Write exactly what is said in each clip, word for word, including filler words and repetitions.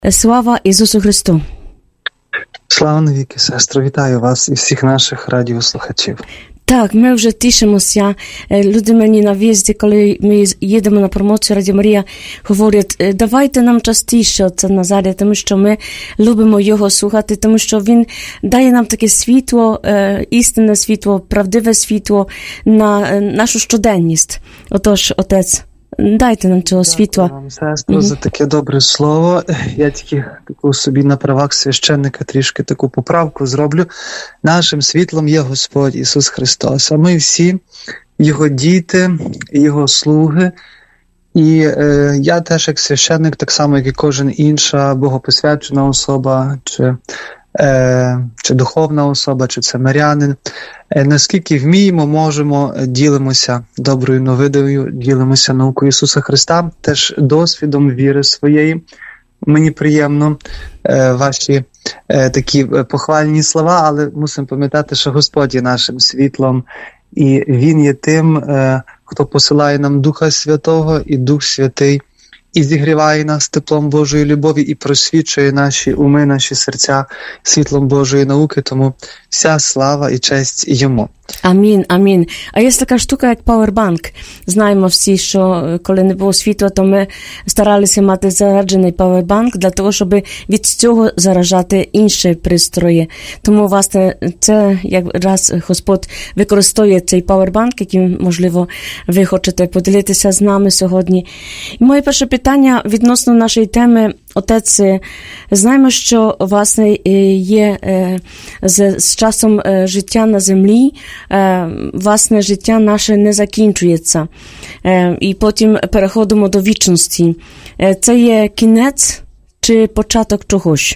Слава Ісусу Христу! Слава навіки, сестро, вітаю вас і всіх наших радіослухачів. Так, ми вже тішимося. Люди мені на в'їзді, коли ми їдемо на промоцію Радіо Марія, говорять, давайте нам частіше оце Назарія, тому що ми любимо його слухати, тому що він дає нам таке світло, істинне світло, правдиве світло на нашу щоденність. Отож, Отець, дайте нам цього світла. Дякую вам, сестро, mm-hmm. за таке добре слово. Я тільки таку собі на правах священника трішки таку поправку зроблю. Нашим світлом є Господь Ісус Христос, а ми всі Його діти, Його слуги. І е, я теж як священник, так само, як і кожен інша богопосвячена особа, чи Е, чи духовна особа, чи це мирянин. Е, наскільки вміємо, можемо, ділимося доброю новиною, ділимося наукою Ісуса Христа, теж досвідом віри своєї. Мені приємно е, ваші е, такі похвальні слова, але мусимо пам'ятати, що Господь є нашим світлом, і Він є тим, е, хто посилає нам Духа Святого, і Дух Святий і зігріває нас теплом Божої любові, і просвічує наші уми, наші серця світлом Божої науки, тому вся слава і честь йому. Амін, амін. А є така штука, як пауербанк. Знаємо всі, що коли не було світла, то ми старалися мати заряджений пауербанк для того, щоб від цього заражати інші пристрої. Тому, власне, це якраз Господь використовує цей пауербанк, яким, можливо, ви хочете поділитися з нами сьогодні. І моє перше питання відносно нашої теми. Отець, знаємо, що, власне, є з, з часом життя на землі, власне, життя наше не закінчується. І потім переходимо до вічності. Це є кінець чи початок чогось?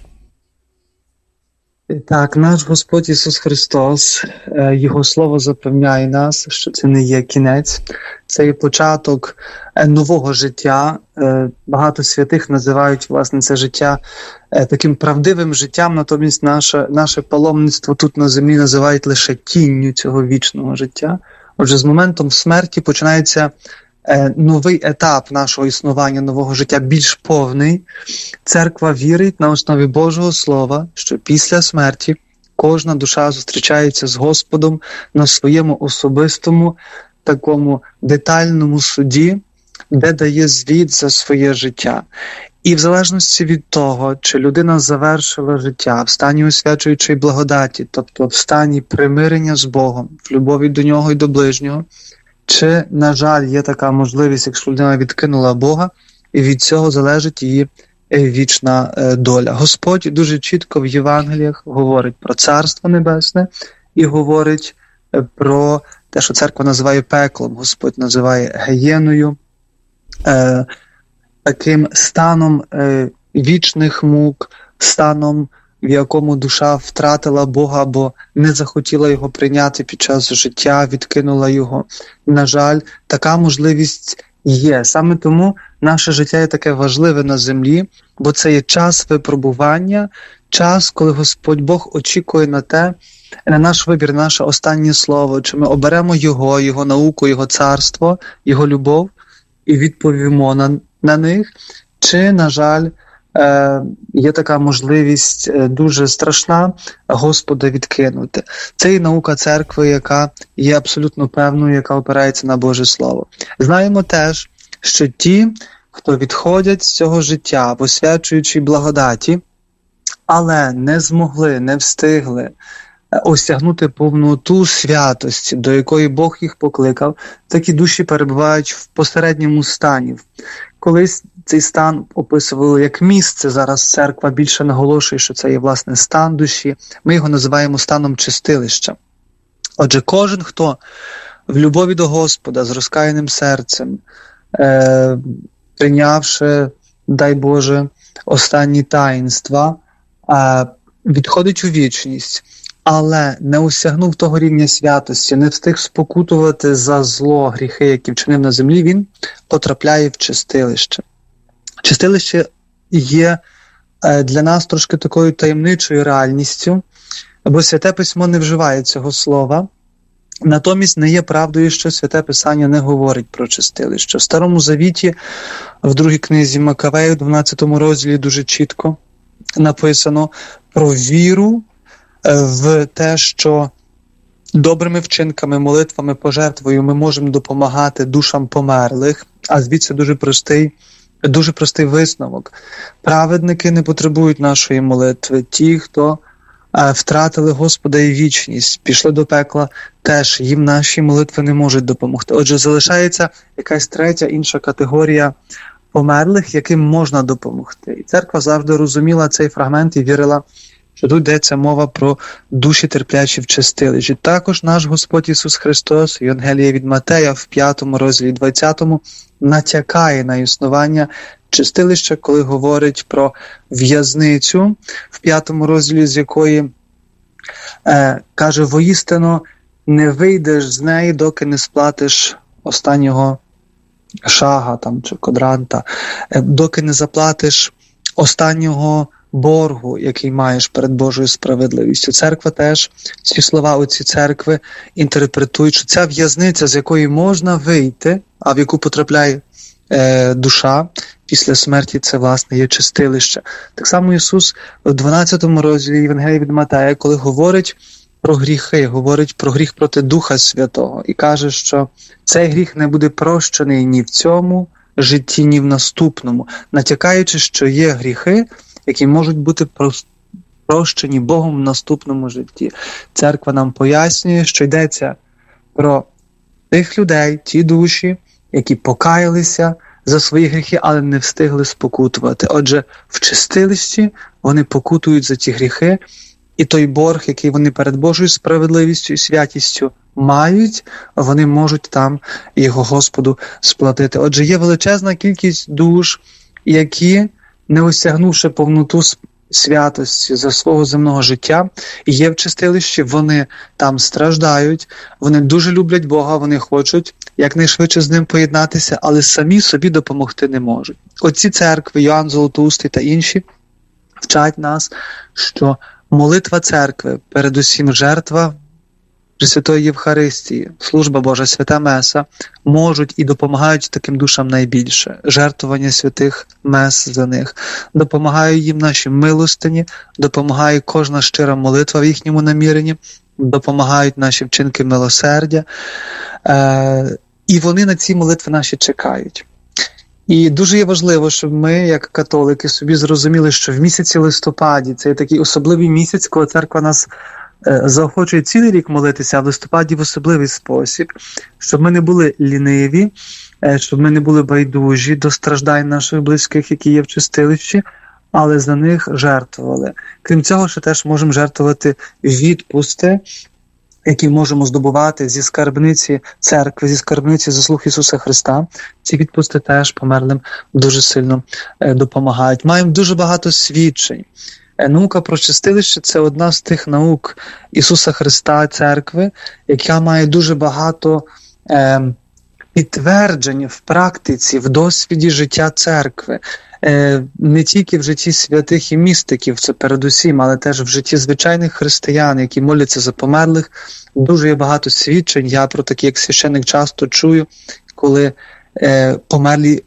Так, наш Господь Ісус Христос, Його Слово запевняє нас, що це не є кінець, це є початок нового життя. Багато святих називають, власне, це життя таким правдивим життям, натомість наше, наше паломництво тут на землі називають лише тінню цього вічного життя. Отже, з моментом смерті починається новий етап нашого існування, нового життя, більш повний. Церква вірить на основі Божого Слова, що після смерті кожна душа зустрічається з Господом на своєму особистому, такому детальному суді, де дає звіт за своє життя. І в залежності від того, чи людина завершила життя в стані освячуючої благодаті, тобто в стані примирення з Богом, в любові до Нього і до ближнього, чи, на жаль, є така можливість, якщо людина відкинула Бога, і від цього залежить її вічна доля. Господь дуже чітко в Євангеліях говорить про Царство Небесне і говорить про те, що церква називає пеклом, Господь називає гієною, е, таким станом е, вічних мук, станом, в якому душа втратила Бога або не захотіла його прийняти під час життя, відкинула його. На жаль, така можливість є. Саме тому наше життя є таке важливе на землі, бо це є час випробування, час, коли Господь Бог очікує на те, на наш вибір, наше останнє слово, чи ми оберемо Його, Його науку, Його царство, Його любов і відповімо на, на них, чи, на жаль, е, є така можливість е, дуже страшна Господа відкинути. Це і наука церкви, яка є абсолютно певною, яка опирається на Боже Слово. Знаємо теж, що ті, хто відходять з цього життя в освячуючій благодаті, але не змогли, не встигли осягнути повноту святості, до якої Бог їх покликав, такі душі перебувають в посередньому стані. Колись цей стан описували як місце, зараз церква більше наголошує, що це є, власне, стан душі. Ми його називаємо станом чистилища. Отже, кожен, хто в любові до Господа, з розкаяним серцем, е- прийнявши, дай Боже, останні таїнства, е- відходить у вічність, але не осягнув того рівня святості, не встиг спокутувати за зло, гріхи, які вчинив на землі, він потрапляє в чистилище. Чистилище є для нас трошки такою таємничою реальністю, бо Святе Письмо не вживає цього слова, Натомість не є правдою, що Святе Писання не говорить про чистилище. В Старому Завіті, в другій книзі Макавеїв, в дванадцятому розділі дуже чітко написано про віру в те, що добрими вчинками, молитвами, пожертвою ми можемо допомагати душам померлих, а звідси дуже простий, дуже простий висновок. Праведники не потребують нашої молитви. Ті, хто е, втратили Господа і вічність, пішли до пекла, теж їм наші молитви не можуть допомогти. Отже, залишається якась третя, інша категорія померлих, яким можна допомогти. І церква завжди розуміла цей фрагмент і вірила, що тут йдеться мова про душі терплячі в чистилищі. Також наш Господь Ісус Христос, Євангелія від Матея в п'ятому розділі двадцятому, натякає на існування чистилища, коли говорить про в'язницю, в п'ятому розділі з якої е, каже, воістину не вийдеш з неї, доки не сплатиш останнього шага там, чи квадранта, е, доки не заплатиш останнього боргу, який маєш перед Божою справедливістю. Церква теж, ці слова оці церкви інтерпретують, що ця в'язниця, з якої можна вийти, а в яку потрапляє е, душа після смерті, це, власне, є чистилище. Так само Ісус в дванадцятому розділі Євангелії від Матея, коли говорить про гріхи, говорить про гріх проти Духа Святого і каже, що цей гріх не буде прощений ні в цьому житті, ні в наступному, натякаючи, що є гріхи, які можуть бути прощені Богом в наступному житті. Церква нам пояснює, що йдеться про тих людей, ті душі, які покаялися за свої гріхи, але не встигли спокутувати. Отже, в чистилищі вони покутують за ті гріхи, і той борг, який вони перед Божою справедливістю і святістю мають, вони можуть там його Господу сплатити. Отже, є величезна кількість душ, які, не осягнувши повноту святості за свого земного життя, є в чистилищі, вони там страждають, вони дуже люблять Бога, вони хочуть якнайшвидше з ним поєднатися, але самі собі допомогти не можуть. Оці церкви, Йоанн Золотоустий та інші, вчать нас, що молитва церкви, передусім жертва Пресвятої Євхаристії, служба Божа, свята Меса, можуть і допомагають таким душам найбільше. Жертвування святих мес за них. Допомагає їм наші милостині, допомагає кожна щира молитва в їхньому наміренні, допомагають наші вчинки милосердя. Е- і вони на ці молитви наші чекають. І дуже є важливо, щоб ми, як католики, собі зрозуміли, що в місяці листопаді, це такий особливий місяць, коли церква нас заохочує цілий рік молитися, а в листопаді в особливий спосіб, щоб ми не були ліниві, щоб ми не були байдужі до страждань наших близьких, які є в чистилищі, але за них жертвували. Крім цього, ще теж можемо жертвувати відпусти, які можемо здобувати зі скарбниці церкви, зі скарбниці заслуг Ісуса Христа. Ці відпусти теж померлим дуже сильно допомагають. Маємо дуже багато свідчень. Наука про чистилище – це одна з тих наук Ісуса Христа, церкви, яка має дуже багато е, підтверджень в практиці, в досвіді життя церкви. Е, не тільки в житті святих і містиків, це передусім, але теж в житті звичайних християн, які моляться за померлих. Дуже є багато свідчень. Я про такі, як священник, часто чую, коли е, померлі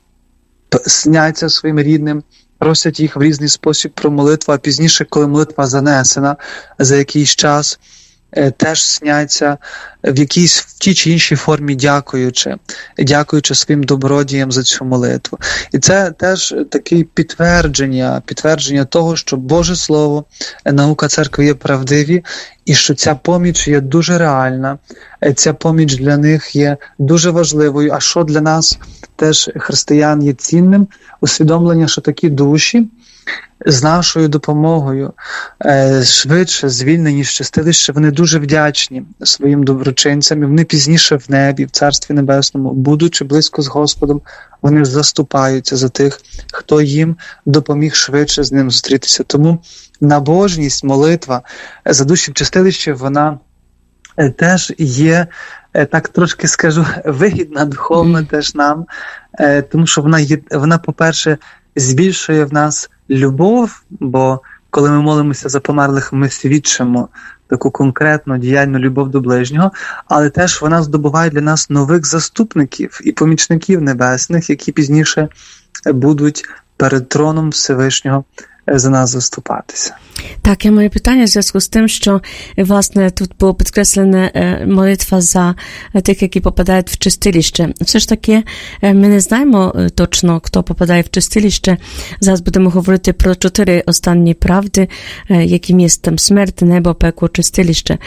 сняться своїм рідним, просять їх в різний спосіб про молитву, а пізніше, коли молитва занесена за якийсь час, теж сняться в якійсь в тій чи іншій формі дякуючи, дякуючи своїм добродіям за цю молитву. І це теж таке підтвердження, підтвердження того, що Боже Слово, наука церкви є правдиві, і що ця поміч є дуже реальна, ця поміч для них є дуже важливою, а що для нас, теж християн, є цінним, усвідомлення, що такі душі з нашою допомогою е, швидше звільнені з чистилища, вони дуже вдячні своїм доброчинцям, і вони пізніше в небі, в Царстві Небесному, будучи близько з Господом, вони заступаються за тих, хто їм допоміг швидше з ним зустрітися. Тому набожність, молитва за душі в чистилищі, вона е, теж є, е, так трошки скажу, вигідна духовно теж нам, е, тому що вона, є, вона, по-перше, збільшує в нас любов, бо коли ми молимося за померлих, ми свідчимо таку конкретну діяльну любов до ближнього, але теж вона здобуває для нас нових заступників і помічників небесних, які пізніше будуть перед троном Всевишнього за нас заступатися. Так, я маю питання в зв'язку з тим, що, власне, тут було підкреслена молитва за тих, які попадають в чистилище. Все ж таки, ми не знаємо точно, хто попадає в чистилище. Зараз будемо говорити про чотири останні правди, яким є там смерть, небо, пекло, чистилище.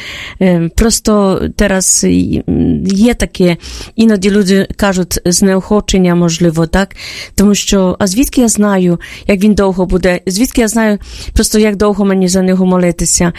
Просто зараз є таке, іноді люди кажуть знеохочення, можливо, так? Тому що, а звідки я знаю, як він довго буде? Звідки я знаю просто, як довго мені за нього молитися.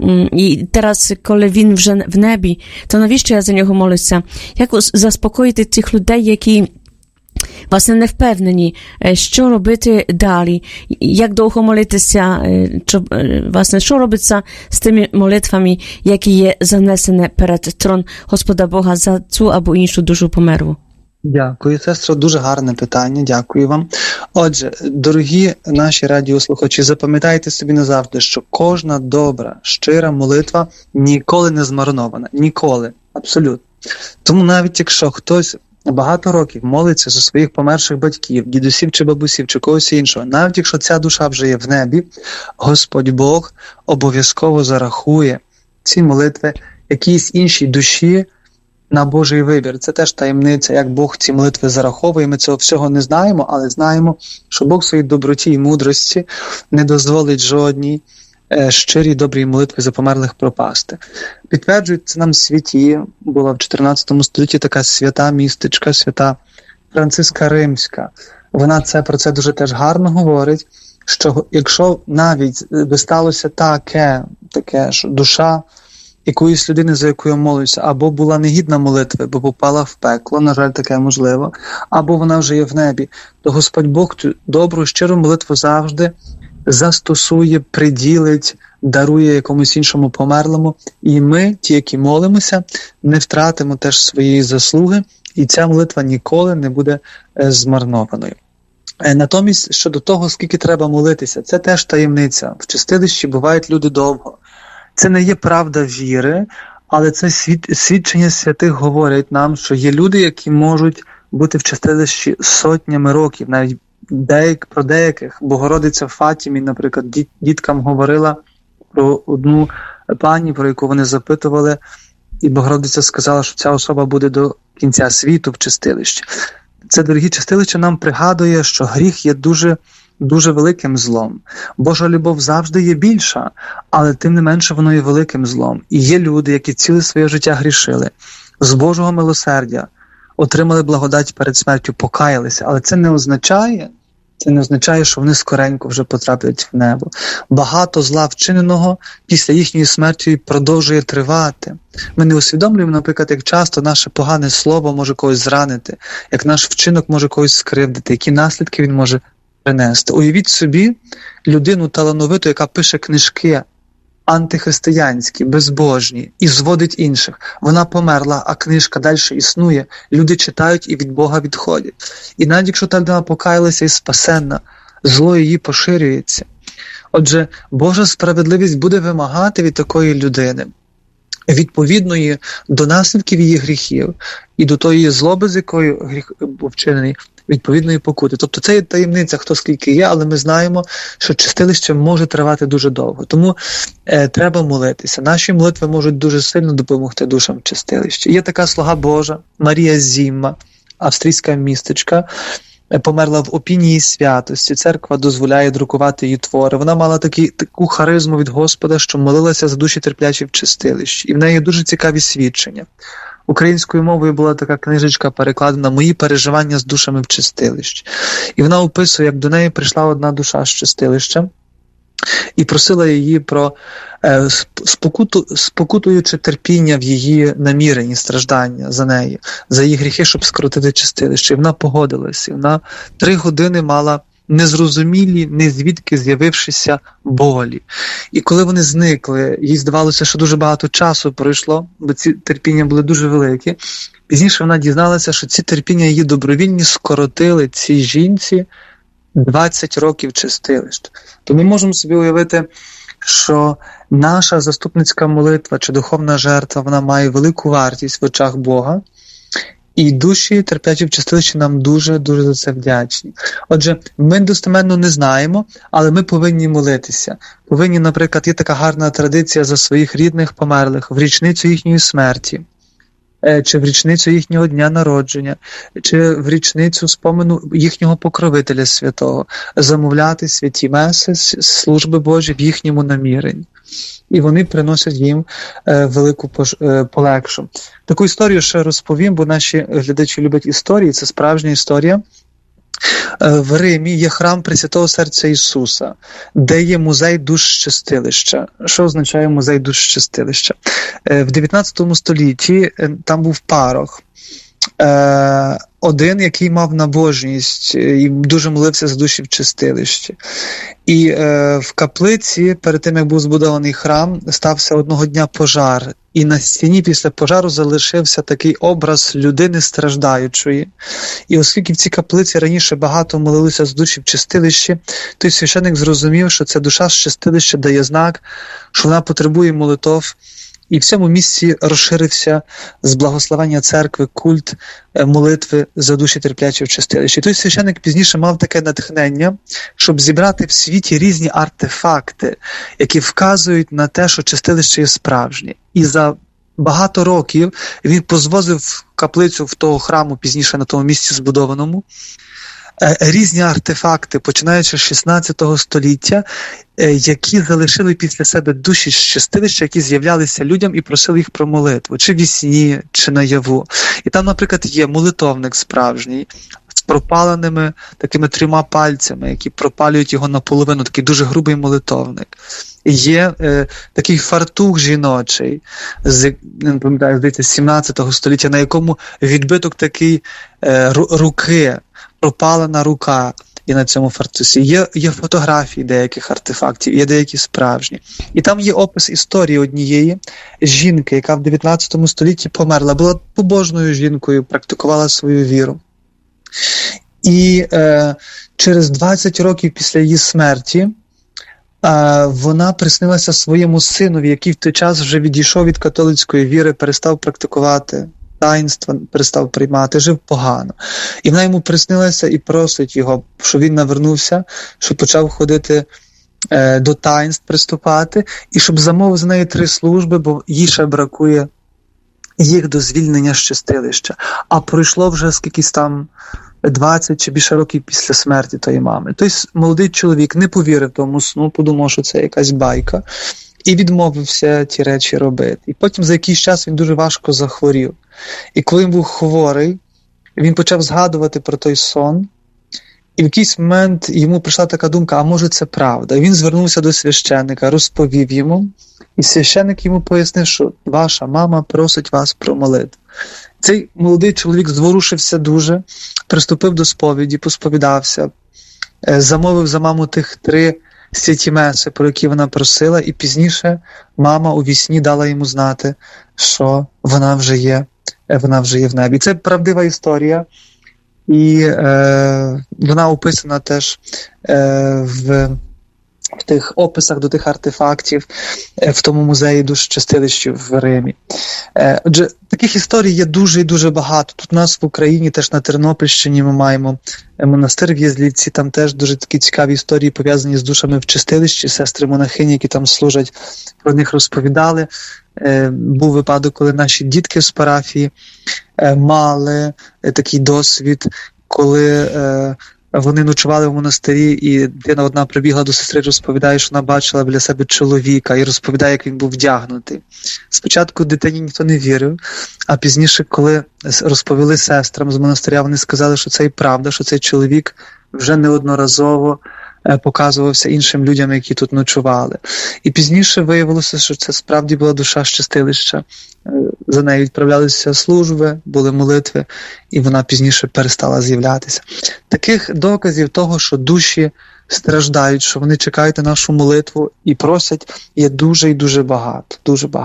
І зараз, коли він вже в небі, то навіщо я за нього молюся? Як заспокоїти цих людей, які власне не впевнені, що робити далі, як довго молитися, що, власне, що робиться з тими молитвами, які є занесені перед трон Господа Бога за цю або іншу душу померлу? Дякую, сестро, дуже гарне питання, дякую вам. Отже, дорогі наші радіослухачі, запам'ятайте собі назавжди, що кожна добра, щира молитва ніколи не змарнована, ніколи, абсолютно. Тому навіть якщо хтось багато років молиться за своїх померших батьків, дідусів чи бабусів, чи когось іншого, навіть якщо ця душа вже є в небі, Господь Бог обов'язково зарахує ці молитви якійсь іншій душі на Божий вибір. Це теж таємниця, як Бог ці молитви зараховує. Ми цього всього не знаємо, але знаємо, що Бог в своїй доброті і мудрості не дозволить жодній е, щирій добрій молитви за померлих пропасти. Підтверджують це нам святі. Була в чотирнадцятому столітті така свята містичка, свята Франциска Римська. Вона це про це дуже теж гарно говорить, що якщо навіть би сталося таке, таке, що душа якоїсь людини, за якою молюся, або була негідна молитви, бо попала в пекло, на жаль, таке можливо, або вона вже є в небі, то Господь Бог цю добру, щиру молитву завжди застосує, приділить, дарує якомусь іншому померлому, і ми, ті, які молимося, не втратимо теж своєї заслуги, і ця молитва ніколи не буде змарнованою. Натомість, щодо того, скільки треба молитися, це теж таємниця. В чистилищі бувають люди довго. Це не є правда віри, але це свід... свідчення святих говорять нам, що є люди, які можуть бути в чистилищі сотнями років, навіть деяк... про деяких. Богородиця Фатімі, наприклад, діт... діткам говорила про одну пані, про яку вони запитували, і Богородиця сказала, що ця особа буде до кінця світу в чистилищі. Це, дорогі, чистилище нам пригадує, що гріх є дуже дуже великим злом. Божа любов завжди є більша, але тим не менше воно є великим злом. І є люди, які ціле своє життя грішили, з Божого милосердя отримали благодать перед смертю, покаялися, але це не означає, це не означає, що вони скоренько вже потраплять в небо. Багато зла вчиненого після їхньої смерті продовжує тривати. Ми не усвідомлюємо, наприклад, як часто наше погане слово може когось зранити, як наш вчинок може когось скривдити, які наслідки він може принести. Уявіть собі людину талановиту, яка пише книжки антихристиянські, безбожні, і зводить інших. Вона померла, а книжка далі існує. Люди читають і від Бога відходять. І навіть якщо та людина покаялася і спасенна, зло її поширюється. Отже, Божа справедливість буде вимагати від такої людини відповідної до наслідків її гріхів і до тої злоби, з якою гріх був вчинений, відповідної покути. Тобто це є таємниця, хто скільки є, але ми знаємо, що чистилище може тривати дуже довго. Тому е, треба молитися. Наші молитви можуть дуже сильно допомогти душам в чистилищі. Є така слуга Божа, Марія Зімма, австрійська містичка, е, померла в опінії святості. Церква дозволяє друкувати її твори. Вона мала такі, таку харизму від Господа, що молилася за душі терплячі в чистилищі. І в неї дуже цікаві свідчення. Українською мовою була така книжечка перекладена «Мої переживання з душами в чистилищі». І вона описує, як до неї прийшла одна душа з чистилища і просила її про е, спокуту, спокутуючи терпіння в її наміренні, страждання за неї, за її гріхи, щоб скоротити чистилище. І вона погодилася. І вона три години мала незрозумілі, незвідки з'явившися болі. І коли вони зникли, їй здавалося, що дуже багато часу пройшло, бо ці терпіння були дуже великі. Пізніше вона дізналася, що ці терпіння її добровільні скоротили цій жінці двадцять років чистилищ. То ми можемо собі уявити, що наша заступницька молитва чи духовна жертва, вона має велику вартість в очах Бога, і душі, терплячі в чистилищі, нам дуже-дуже за це вдячні. Отже, ми достеменно не знаємо, але ми повинні молитися. Повинні, наприклад, є така гарна традиція за своїх рідних померлих в річницю їхньої смерті, чи в річницю їхнього дня народження, чи в річницю спомену їхнього покровителя святого, замовляти святі меси, служби Божі в їхньому наміренні. І вони приносять їм е, велику е, полегшу. Таку історію ще розповім, бо наші глядачі люблять історії, це справжня історія. Е, в Римі є храм Пресвятого Серця Ісуса, де є музей душ чистилища. Що означає музей душ чистилища? Е, в дев'ятнадцятому столітті е, там був парох. Е, один, який мав набожність і дуже молився за душі в чистилищі. І е, в каплиці, перед тим, як був збудований храм, стався одного дня пожар. І на стіні після пожару залишився такий образ людини страждаючої. І оскільки в цій каплиці раніше багато молилися з душі в чистилищі, той священик зрозумів, що ця душа з чистилища дає знак, що вона потребує молитов. І в цьому місці розширився з благословення церкви культ молитви за душі терплячі в чистилищі. Той священик пізніше мав таке натхнення, щоб зібрати в світі різні артефакти, які вказують на те, що чистилище є справжнє. І за багато років він позвозив в каплицю в того храму, пізніше на тому місці збудованому, різні артефакти, починаючи з шістнадцятого століття, які залишили після себе душі з чистилища, які з'являлися людям і просили їх про молитву, чи в сні, чи наяву. І там, наприклад, є молитовник справжній, з пропаленими такими трьома пальцями, які пропалюють його наполовину, такий дуже грубий молитовник. Є е, такий фартух жіночий, з, не пам'ятаю, здається, з сімнадцятого століття, на якому відбиток такий е, руки, пропалена рука і на цьому фартусі. Є, є фотографії деяких артефактів, є деякі справжні. І там є опис історії однієї жінки, яка в дев'ятнадцятому столітті померла, була побожною жінкою, практикувала свою віру. І е, через двадцять років після її смерті е, вона приснилася своєму синові, який в той час вже відійшов від католицької віри, перестав практикувати таїнства, перестав приймати, жив погано. І вона йому приснилася і просить його, щоб він навернувся, щоб почав ходити е, до таїнств, приступати, і щоб замовив з неї три служби, бо їй ще бракує їх до звільнення з чистилища. А пройшло вже скількись там двадцять чи більше років після смерті тої мами. Той молодий чоловік не повірив тому сну, подумав, що це якась байка, і відмовився ті речі робити. І потім за якийсь час він дуже важко захворів. І коли він був хворий, він почав згадувати про той сон, і в якийсь момент йому прийшла така думка, а може це правда. І він звернувся до священника, розповів йому, і священик йому пояснив, що ваша мама просить вас про молитву. Цей молодий чоловік зворушився дуже, приступив до сповіді, посповідався, замовив за маму тих три святі меси, про які вона просила, і пізніше мама у вісні дала йому знати, що вона вже є, вона вже є в небі. Це правдива історія, і е, вона описана теж е, в, в тих описах до тих артефактів е, в тому музеї душ чистилища в Римі. Е, отже, таких історій є дуже і дуже багато. Тут у нас в Україні, теж на Тернопільщині ми маємо монастир в Єзлівці, там теж дуже такі цікаві історії пов'язані з душами в чистилищі, сестри-монахині, які там служать, про них розповідали. Е, був випадок, коли наші дітки з парафії е, мали е, такий досвід, коли е, вони ночували в монастирі, і дитина одна прибігла до сестри, розповідає, що вона бачила біля себе чоловіка, і розповідає, як він був вдягнутий. Спочатку дитині ніхто не вірив, а пізніше, коли розповіли сестрам з монастиря, вони сказали, що це і правда, що цей чоловік вже неодноразово показувався іншим людям, які тут ночували. І пізніше виявилося, що це справді була душа з чистилища. За нею відправлялися служби, були молитви, і вона пізніше перестала з'являтися. Таких доказів того, що душі страждають, що вони чекають на нашу молитву і просять, є дуже і дуже багато, дуже багато.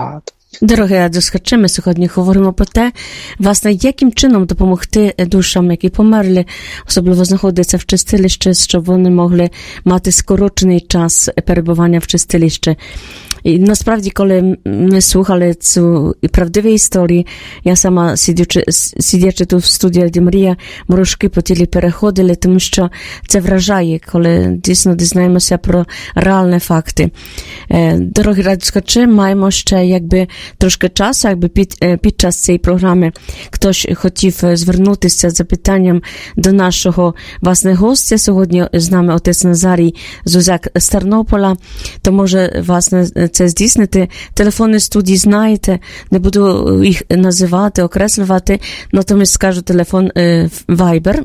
Дорогі радіослухачі, ми сьогодні говоримо про те, власне, яким чином допомогти душам, які померли, особливо знаходяться в чистилищі, щоб вони могли мати скорочений час перебування в чистилищі. I насправді, коли ми слухали цю правдиві історії, я сама, сидячи, сидячи тут в студії Радіо Марія, мурашки по тілі переходили, тому що це вражає, коли дійсно дізнаємося про реальні факти. Дорогі радіослухачі, маємо ще якби трошки часу, якби під, під час цієї програми хтось хотів звернутися з запитанням до нашого, власне, гостя. Сьогодні з нами отець Назарій Зузак з Тернополя, то може, власне, це здійснити. Телефони студії знаєте, не буду їх називати, окреслювати, натомість скажу телефон е, Viber.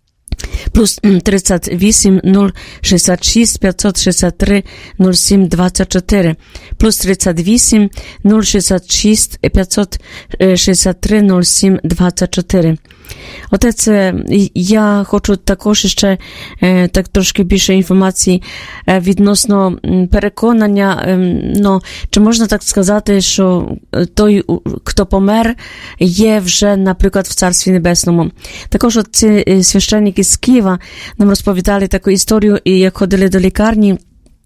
Плюс тридцять вісім нуль шістдесят шість п'ятсот шістдесят три нуль сім двадцять чотири. Плюс тридцять вісім нуль шістдесят шість п'ятсот шістдесят три нуль сім двадцять чотири. Отець, я хочу також ще е, так трошки більше інформації е, відносно переконання, е, ну, чи можна так сказати, що той, хто помер, є вже, наприклад, в Царстві Небесному. Також ці священники з Києва нам розповідали таку історію, і як ходили до лікарні,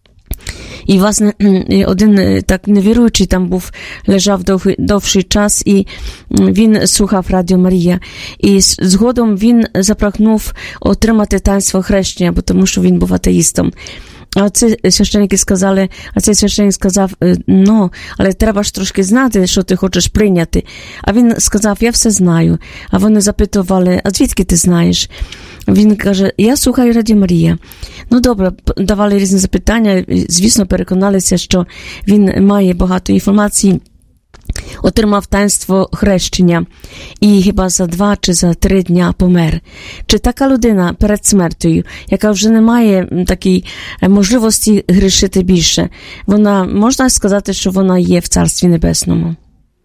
і, власне, один так невіруючий там був, лежав довгий, довший час, і він слухав Радіо Марія. І згодом він запрагнув отримати таїнство хрещення, бо тому що він був атеїстом. А ці священники сказали, а цей священник сказав, ну, але треба ж трошки знати, що ти хочеш прийняти. А він сказав, я все знаю. А вони запитували, а звідки ти знаєш? Він каже, я слухаю Радіо Марія. Ну, добре, давали різні запитання, звісно, переконалися, що він має багато інформації, отримав таїнство хрещення і хіба за два чи за три дня помер. Чи така людина перед смертю, яка вже не має такої можливості грішити більше, вона, можна сказати, що вона є в Царстві Небесному?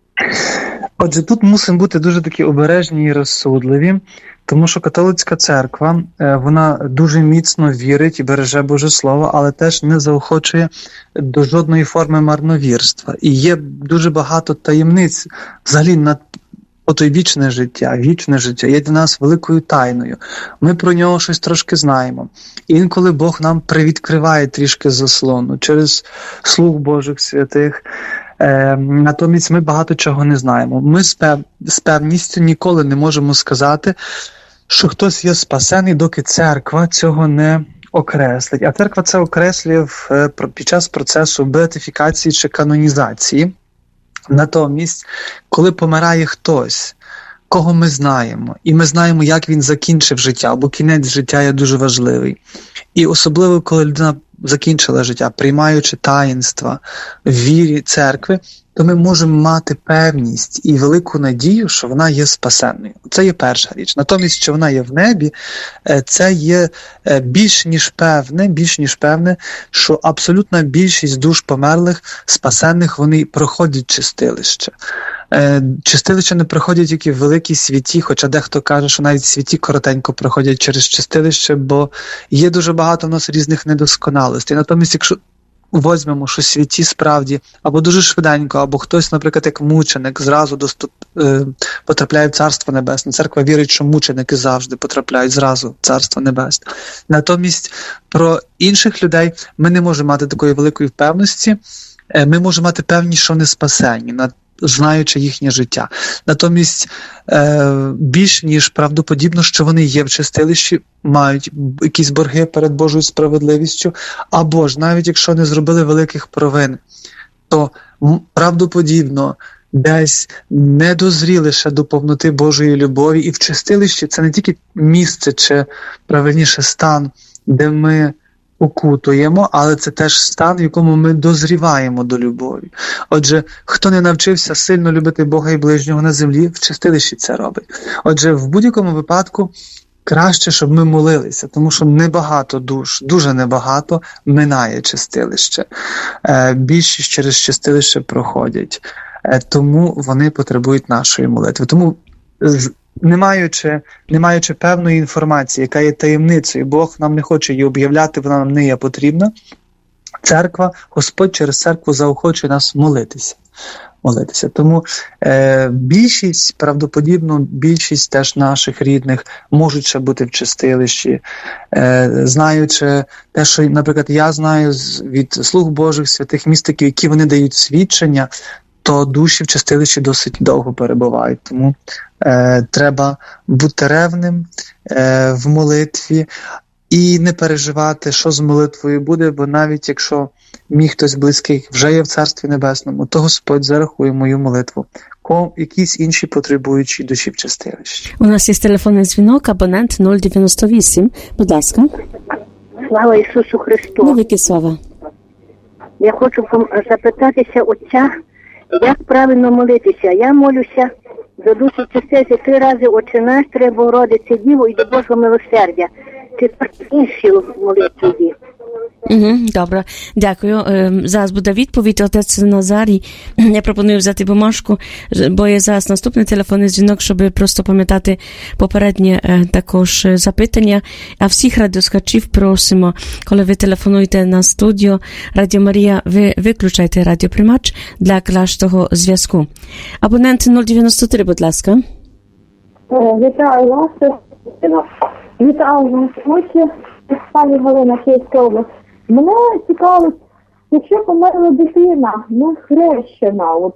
Отже, тут мусимо бути дуже такі обережні і розсудливі, тому що католицька церква, вона дуже міцно вірить і береже Боже Слово, але теж не заохочує до жодної форми марновірства. І є дуже багато таємниць взагалі на ото вічне життя. Вічне життя є для нас великою тайною. Ми про нього щось трошки знаємо. І інколи Бог нам привідкриває трішки заслону через слух Божих святих. Е, натомість ми багато чого не знаємо. Ми з, пев... з певністю ніколи не можемо сказати, що хтось є спасений, доки церква цього не окреслить. А церква це окреслює в, під час процесу беатифікації чи канонізації. Натомість, коли помирає хтось, кого ми знаємо, і ми знаємо, як він закінчив життя, бо кінець життя є дуже важливий. І особливо, коли людина закінчила життя, приймаючи таїнства в вірі церкви, то ми можемо мати певність і велику надію, що вона є спасенною. Це є перша річ. Натомість, що вона є в небі, це є більш ніж певне, більш ніж певне, що абсолютна більшість душ померлих, спасенних, вони проходять чистилище. Чистилище не проходять тільки в великій світі, хоча дехто каже, що навіть святі коротенько проходять через чистилище, бо є дуже багато в нас різних недосконалостей. Натомість, якщо возьмемо, що святі справді, або дуже швиденько, або хтось, наприклад, як мученик, зразу доступ, е, потрапляє в Царство Небесне. Церква вірить, що мученики завжди потрапляють зразу в Царство Небесне. Натомість, про інших людей ми не можемо мати такої великої впевненості, е, ми можемо мати певність, що вони спасені, знаючи їхнє життя. Натомість, е, більш ніж правдоподібно, що вони є в чистилищі, мають якісь борги перед Божою справедливістю, або ж навіть якщо не зробили великих провин, то правдоподібно десь не дозріли ще до повноти Божої любові. І в чистилищі це не тільки місце, чи правильніше стан, де ми окутуємо, але це теж стан, в якому ми дозріваємо до любові. Отже, хто не навчився сильно любити Бога і ближнього на землі, в чистилищі це робить. Отже, в будь-якому випадку краще, щоб ми молилися, тому що небагато душ, дуже небагато минає чистилище. Е, більшість через чистилище проходять. Е, тому вони потребують нашої молитви. Тому Не маючи, не маючи певної інформації, яка є таємницею, Бог нам не хоче її об'являти, вона нам не є потрібна, церква, Господь через церкву заохочує нас молитися. молитися. Тому е, більшість, правдоподібно, більшість теж наших рідних можуть ще бути в чистилищі. Е, знаючи те, що, наприклад, я знаю від слуг Божих, святих містиків, які вони дають свідчення, то душі в чистилищі досить довго перебувають. Тому е, треба бути ревним е, в молитві і не переживати, що з молитвою буде, бо навіть якщо мій хтось близький вже є в Царстві Небесному, то Господь зарахує мою молитву. Ко якісь інші потребуючі душі в чистилищі. У нас є телефонний дзвінок, абонент нуль дев'яносто вісім. Будь ласка. Слава Ісусу Христу. Навіки слава. Я хочу запитатися отця, як правильно молитися. Я молюся за душу чистилища три рази Отче наш, три Богородиці Діву і до Божого милосердя. Чи інші молитви є? Угу, добре, дякую. Зараз буде відповідь. Отець Назарій, я пропоную взяти бумажку, бо є зараз наступний телефонний дзвінок, щоб просто пам'ятати попереднє також запитання. А всіх радіослухачів просимо, коли ви телефонуєте на студію Радіо Марія, ви виключайте радіоприймач для кращого зв'язку. Абонент нуль дев'яносто три, будь ласка. Вітаю вас. Вітаю вас, отче, пані Галина, Київська область. Мене цікавить, якщо померла дитина, не хрещена, от,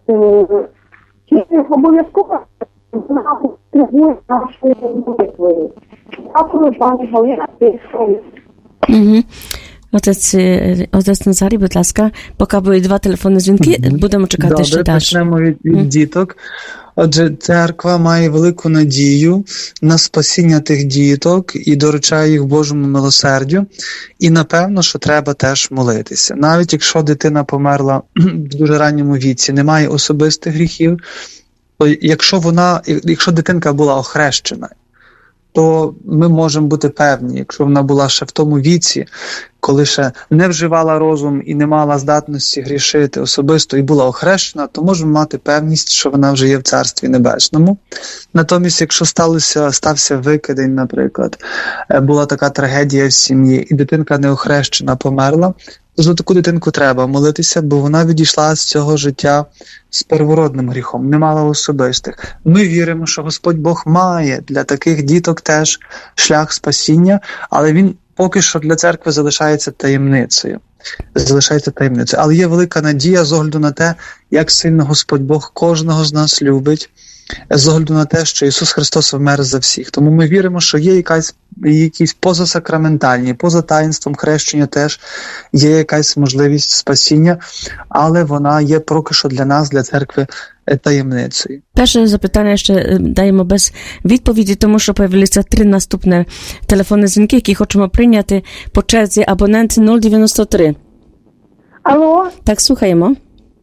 чи обов'язково вона потребує нашої молитви? Дякую, пані Галина, Київська область. Угу. Отець, отець Назарій, будь ласка, поки будуть два телефонні дзвінки, mm-hmm. будемо чекати Добре, ще далі. Добре, почнемо від, від mm-hmm. діток. Отже, церква має велику надію на спасіння тих діток і доручає їх Божому милосердю. І, напевно, що треба теж молитися. Навіть якщо дитина померла в дуже ранньому віці, немає особистих гріхів, то якщо вона, якщо дитинка була охрещена, то ми можемо бути певні, якщо вона була ще в тому віці, коли ще не вживала розум і не мала здатності грішити особисто і була охрещена, то можемо мати певність, що вона вже є в Царстві Небесному. Натомість, якщо сталося, стався викидень, наприклад, була така трагедія в сім'ї, і дитинка не охрещена померла, то за таку дитинку треба молитися, бо вона відійшла з цього життя з первородним гріхом, не мала особистих. Ми віримо, що Господь Бог має для таких діток теж шлях спасіння, але він поки що для церкви залишається таємницею. Залишається таємницею. Але є велика надія з огляду на те, як сильно Господь Бог кожного з нас любить, з огляду на те, що Ісус Христос вмер за всіх. Тому ми віримо, що є якась, якісь позасакраментальні, поза таїнством хрещення теж є якась можливість спасіння, але вона є поки що для нас, для церкви, таємницею. Перше запитання ще даємо без відповіді, тому що появилися три наступні телефонні дзвінки, які хочемо прийняти по черзі. Абонент нуль дев'яносто три. Алло? Так, слухаємо.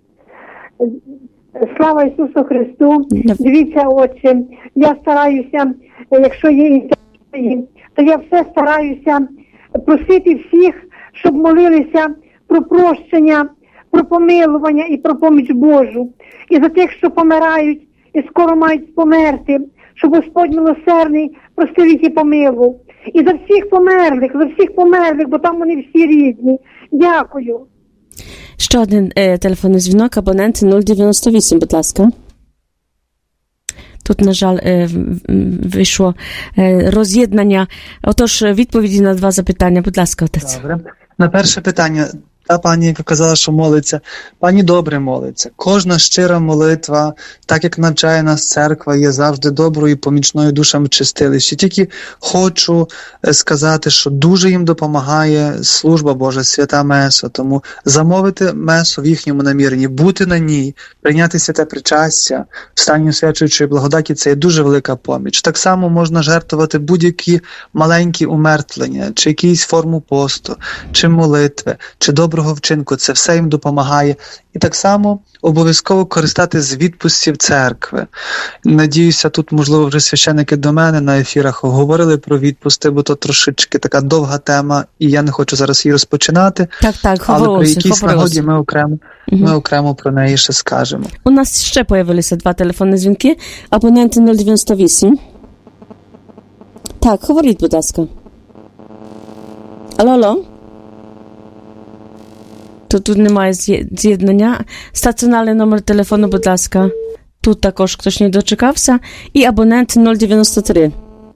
Слава Ісусу Христу. Дивіться, отче, я стараюся, якщо є інтернет, то я все стараюся просити всіх, щоб молилися про прощення, про помилування і про поміч Божу. І за тих, що помирають і скоро мають померти, щоб Господь милосердний простив їх і помилував. І за всіх померлих, за всіх померлих, бо там вони всі рідні. Дякую. Ще один е, телефонний дзвінок, абонент нуль дев'яносто вісім, будь ласка. Тут, на жаль, е, вийшло е, роз'єднання. Отож, відповіді на два запитання. Будь ласка, отець. Добре. На перше питання. Та пані, яка казала, що молиться, пані добре молиться. Кожна щира молитва, так як навчає нас церква, є завжди доброю і помічною душам в чистилищі. Тільки хочу сказати, що дуже їм допомагає служба Божа, свята меса. Тому замовити месу в їхньому наміренні, бути на ній, прийняти святе причастя, в стані освячуючої благодаті – це є дуже велика поміч. Так само можна жертвувати будь-які маленькі умертвлення, чи якісь форму посту, чи молитви, чи доброго вчинку, це все їм допомагає. І так само обов'язково користатися з відпустів церкви. Надіюся, тут, можливо, вже священники до мене на ефірах говорили про відпусти, бо то трошечки така довга тема, і я не хочу зараз її розпочинати. Так, так, але говорилося, при якійсь говорилося. нагоді ми окремо, угу. ми окремо про неї ще скажемо. У нас ще появилися два телефонні дзвінки. Абонент нуль дев'яносто вісім. Так, говоріть, будь ласка. Алло, алло. То тут немає з'єднання. Стаціонарний номер телефону, будь ласка. Тут також хтось не дочекався. І абонент нуль дев'яносто три.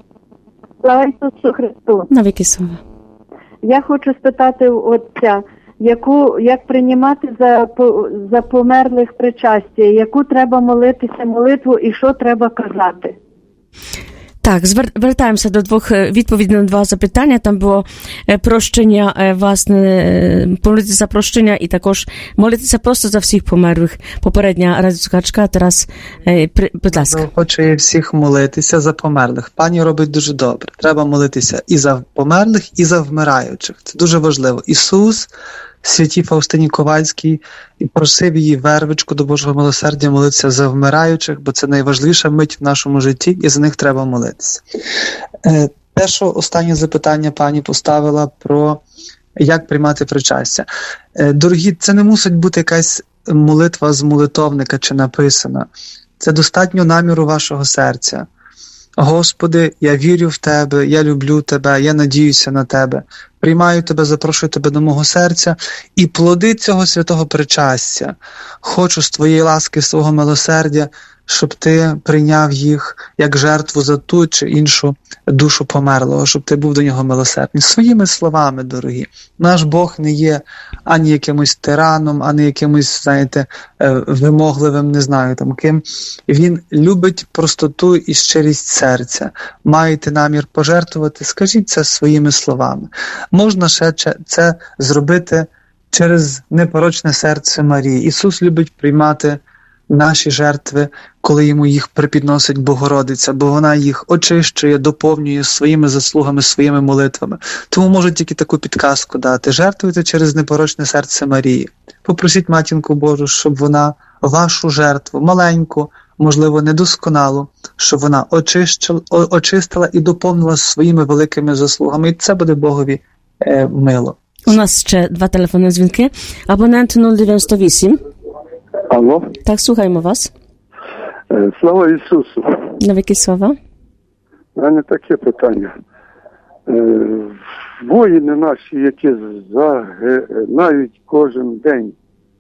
Слава Ісусу Христу. Навіки слава. Я хочу спитати у отця, яку, як приймати за, за померлих причастя, яку треба молитися молитву і що треба казати? Так, звертаємося до двох відповідей на два запитання. Там було прощення, власне, молитися за прощення і також молитися просто за всіх померлих. Попередня радіослухачка, Тарас, будь ласка. Хочу всіх молитися за померлих. Пані робить дуже добре. Треба молитися і за померлих, і за вмираючих. Це дуже важливо. Ісус, святій Фаустині Ковальській, і просив її вервичку до Божого милосердя молитися за вмираючих, бо це найважливіша мить в нашому житті, і за них треба молитися. Те, що останнє запитання пані поставила про як приймати причастя. Дорогі, це не мусить бути якась молитва з молитовника чи написана. Це достатньо наміру вашого серця. Господи, я вірю в Тебе, я люблю Тебе, я надіюся на Тебе. Приймаю Тебе, запрошую Тебе до мого серця і плоди цього святого причастя. Хочу з Твоєї ласки, з Твого милосердя, щоб Ти прийняв їх як жертву за ту чи іншу душу померлого, щоб Ти був до нього милосердний. Своїми словами, дорогі. Наш Бог не є ані якимось тираном, ані якимось, знаєте, вимогливим, не знаю там ким. Він любить простоту і щирість серця. Маєте намір пожертвувати, скажіть це своїми словами. Можна ще це зробити через непорочне серце Марії. Ісус любить приймати наші жертви, коли йому їх припідносить Богородиця, бо вона їх очищує, доповнює своїми заслугами, своїми молитвами. Тому можу тільки таку підказку дати. Жертвуйте через непорочне серце Марії. Попросіть Матінку Божу, щоб вона вашу жертву, маленьку, можливо, недосконалу, щоб вона очищила, очистила і доповнила своїми великими заслугами. І це буде Богові е, мило. У нас ще два телефонні дзвінки. Абонент нуль дев'яносто вісім. Алло? Так, слухаємо вас. Слава Ісусу. Навіки слава. У мене таке питання. Воїни наші, які загинають кожен день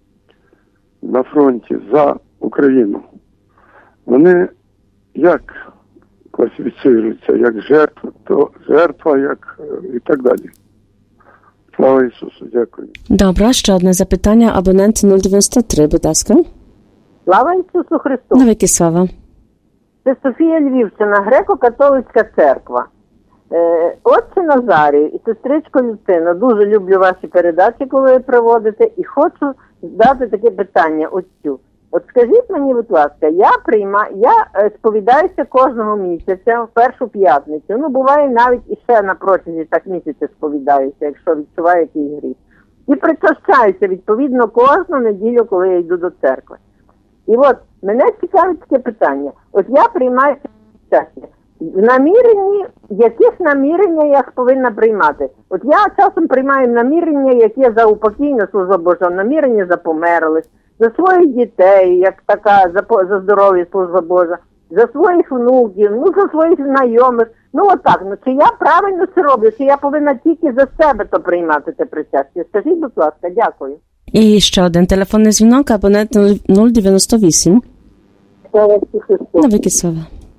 на фронті за Україну, вони як класифіцируються? Як жертва, то жертва, як і так далі. Слава Ісусу, дякую. Добре, ще одне запитання. Абонент нуль дев'яносто три, будь ласка. Слава Ісусу Христу. Навіки слава. Це Софія Львівщина, греко-католицька церква. Е, Отче Назарію і сестричко Люцино, дуже люблю ваші передачі, коли ви проводите, і хочу задати таке питання отцю. От скажіть мені, будь ласка, я приймаю, я сповідаюся кожного місяця в першу п'ятницю. Ну, буває навіть і ще на протязі так місяця сповідаюся, якщо відчуваю якийсь гріх. І причащаюся, відповідно, кожну неділю, коли я йду до церкви. І от, мене цікавить таке питання. От я приймаю причастя. В наміренні, яких намірення я повинна приймати? От я часом приймаю намірення, яке за упокійну службу Божу, намірення за померлих, за своїх дітей, як така, за, за здоров'я служба Божа, за своїх внуків, ну, за своїх знайомих. Ну, отак, ну, чи я правильно це роблю, чи я повинна тільки за себе то приймати те причастя? Скажіть, будь ласка, дякую. І ще один телефонний дзвінок, абонент нуль дев'яносто вісім. Слава Ісусу. Навіки слава.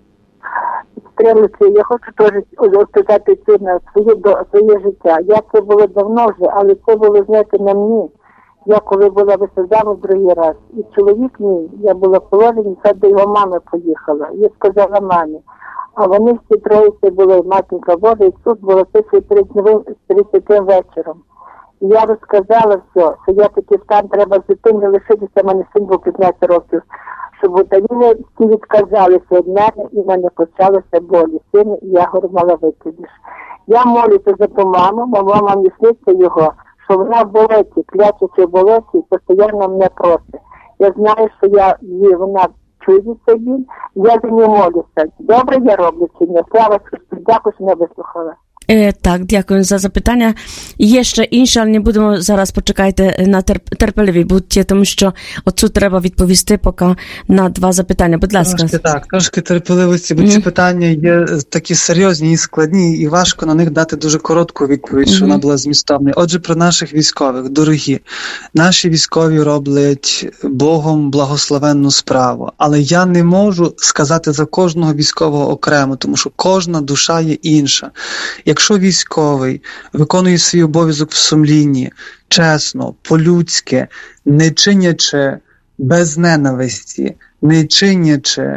Стрілиці, я хочу теж розпитати на своє, своє життя. Я це було давно вже, але це було, знаєте, на мені. Я коли була висадана другий раз, і чоловік мій, я була в положенні, це до його мами поїхала. Я сказала мамі, а вони всі троїці були, матінка Божа, і суд було тридцятим вечором. І я розказала все, що я такий стан, треба з дитиною лишитися, в мене син був п'ятнадцять років, щоб вони всі відказалися від мене, і в мене почалося болі. Син, і я говорю, мала викидиш. Я молюся за ту маму, бо мама мені сниться його, що вона в болоті, клячучи в болоті, і постійно мене просить. Я знаю, що я її, вона чує цей біль, я за нею молюся. Добре я роблю чи ні? Слава Ісусу, дякую, що мене вислухала. Е, так, дякую за запитання. Є ще інше, але не будемо зараз, почекайте на терп, терпеливі будьте, тому що оцю треба відповісти поки на два запитання. Будь ласка. Трошки так, трошки терпеливості, бо mm. ці питання є такі серйозні і складні, і важко на них дати дуже коротку відповідь, що mm-hmm. вона була змістовною. Отже, про наших військових. Дорогі, наші військові роблять Богом благословенну справу, але я не можу сказати за кожного військового окремо, тому що кожна душа є інша. Якщо військовий виконує свій обов'язок в сумлінні, чесно, по-людськи, не чинячи без ненависті, не чинячи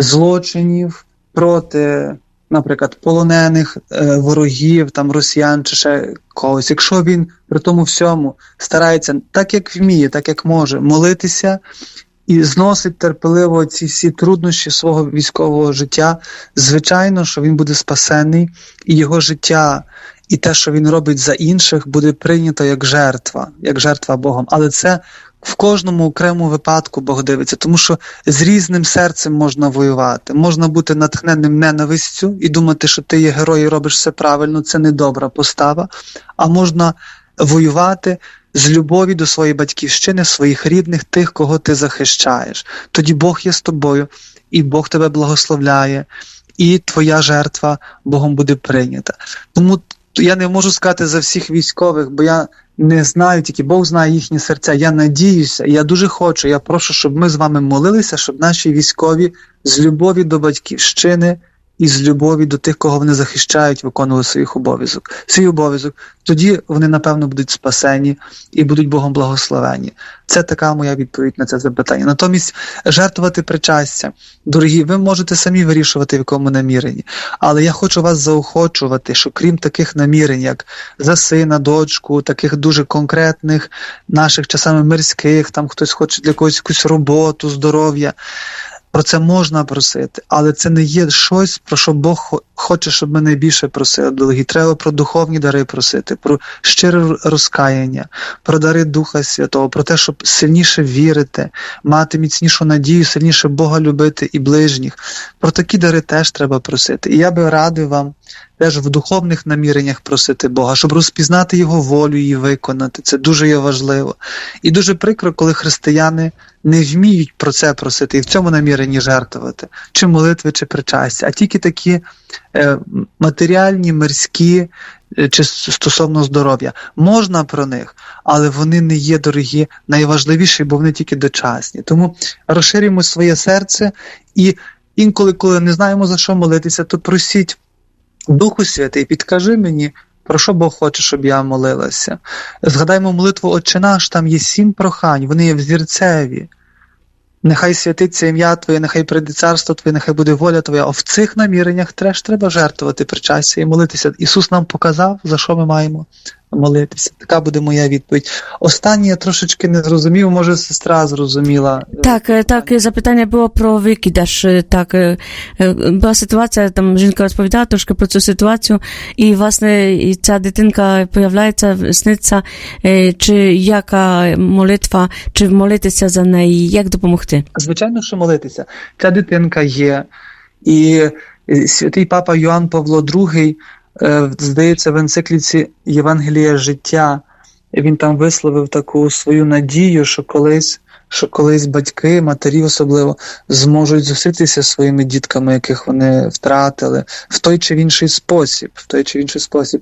злочинів проти, наприклад, полонених, е, ворогів, там, росіян чи ще когось, якщо він при тому всьому старається так, як вміє, так, як може, молитися і зносить терпеливо ці всі труднощі свого військового життя, звичайно, що він буде спасений, і його життя, і те, що він робить за інших, буде прийнято як жертва, як жертва Богом. Але це в кожному окремому випадку Бог дивиться, тому що з різним серцем можна воювати. Можна бути натхненним ненавистю і думати, що ти є герой і робиш все правильно, це недобра постава, а можна воювати з любові до своєї батьківщини, своїх рідних, тих, кого ти захищаєш. Тоді Бог є з тобою, і Бог тебе благословляє, і твоя жертва Богом буде прийнята. Тому я не можу сказати за всіх військових, бо я не знаю, тільки Бог знає їхні серця. Я надіюся, я дуже хочу, я прошу, щоб ми з вами молилися, щоб наші військові з любові до батьківщини і з любові до тих, кого вони захищають, виконували своїх обов'язок. Свій обов'язок. Тоді вони, напевно, будуть спасені і будуть Богом благословені. Це така моя відповідь на це запитання. Натомість, жертвувати причастя. Дорогі, ви можете самі вирішувати, в якому наміренні. Але я хочу вас заохочувати, що крім таких намірень, як за сина, дочку, таких дуже конкретних, наших часами мирських, там хтось хоче для когось якусь роботу, здоров'я, про це можна просити, але це не є щось, про що Бог хоче, щоб ми найбільше просили. Дорогі, треба про духовні дари просити, про щире розкаяння, про дари Духа Святого, про те, щоб сильніше вірити, мати міцнішу надію, сильніше Бога любити і ближніх. Про такі дари теж треба просити. І я би радив вам теж в духовних наміреннях просити Бога, щоб розпізнати Його волю і виконати. Це дуже є важливо. І дуже прикро, коли християни не вміють про це просити і в цьому наміренні жертвувати, чи молитви, чи причастя, а тільки такі е, матеріальні, мирські, е, чи стосовно здоров'я. Можна про них, але вони не є, дорогі, найважливіші, бо вони тільки дочасні. Тому розширюємо своє серце і інколи, коли не знаємо, за що молитися, то просіть Духу Святий, підкажи мені, про що Бог хоче, щоб я молилася. Згадаймо молитву «Отче наш», там є сім прохань, вони є взірцеві. Нехай святиться ім'я Твоє, нехай прийде царство Твоє, нехай буде воля Твоя. А в цих наміреннях теж треба жертвувати причастя і молитися. Ісус нам показав, за що ми маємо молитися. Така буде моя відповідь. Останнє я трошечки не зрозумів, може сестра зрозуміла. Так, так, запитання було про викидаш. Так, була ситуація, там жінка розповідала трошки про цю ситуацію, і, власне, ця дитинка появляється, сниться, чи яка молитва, чи молитися за неї, як допомогти? Звичайно, що молитися. Ця дитинка є, і святий папа Йоанн Павло другий, здається, в енцикліці «Євангелія життя», він там висловив таку свою надію, що колись, що колись батьки, матері особливо, зможуть зустрітися зі своїми дітками, яких вони втратили, в той чи в інший спосіб. В той чи в інший спосіб.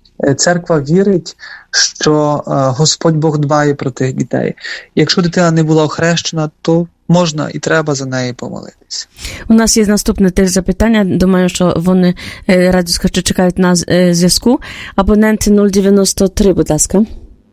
Церква вірить, що Господь Бог дбає про тих дітей. Якщо дитина не була охрещена, то можна і треба за неї помолитися. У нас є наступне теж запитання. Думаю, що вони, радіослухачі, чекають на зв'язку. Абонент нуль дев'яносто три, будь ласка.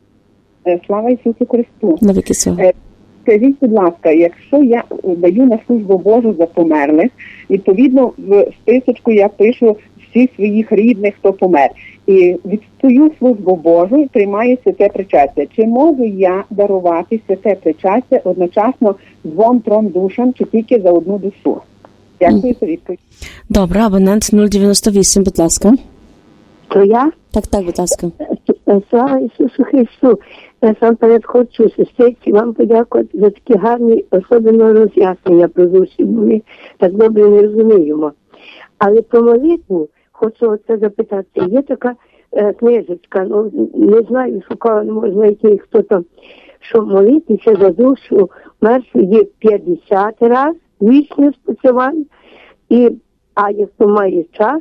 Слава Ісусу Христу. Навіки слава. Скажіть, будь ласка, якщо я даю на службу Божу за померлих, відповідно в списочку я пишу всіх своїх рідних, хто помер. І відстою службу Божу і приймаю святе причастя. Чи можу я дарувати святе причастя одночасно двом-трьом душам, чи тільки за одну душу? Дякую за відповідь. Добре, абонент нуль дев'яносто вісім, будь ласка. То я? Так, так, будь ласка. Слава Ісусу Христу. Насамперед хочу, сестриці, вам подякувати за такі гарні, особливо роз'яснення про зустріч, бо ми так добре не розуміємо. Але про молитву хочу це запитати. Є така е, книжечка, ну, не знаю, шукала, не можу знайти, хто там, що молитися за душу мершу є п'ятдесят раз, вічне спочивання, і, а якщо має час,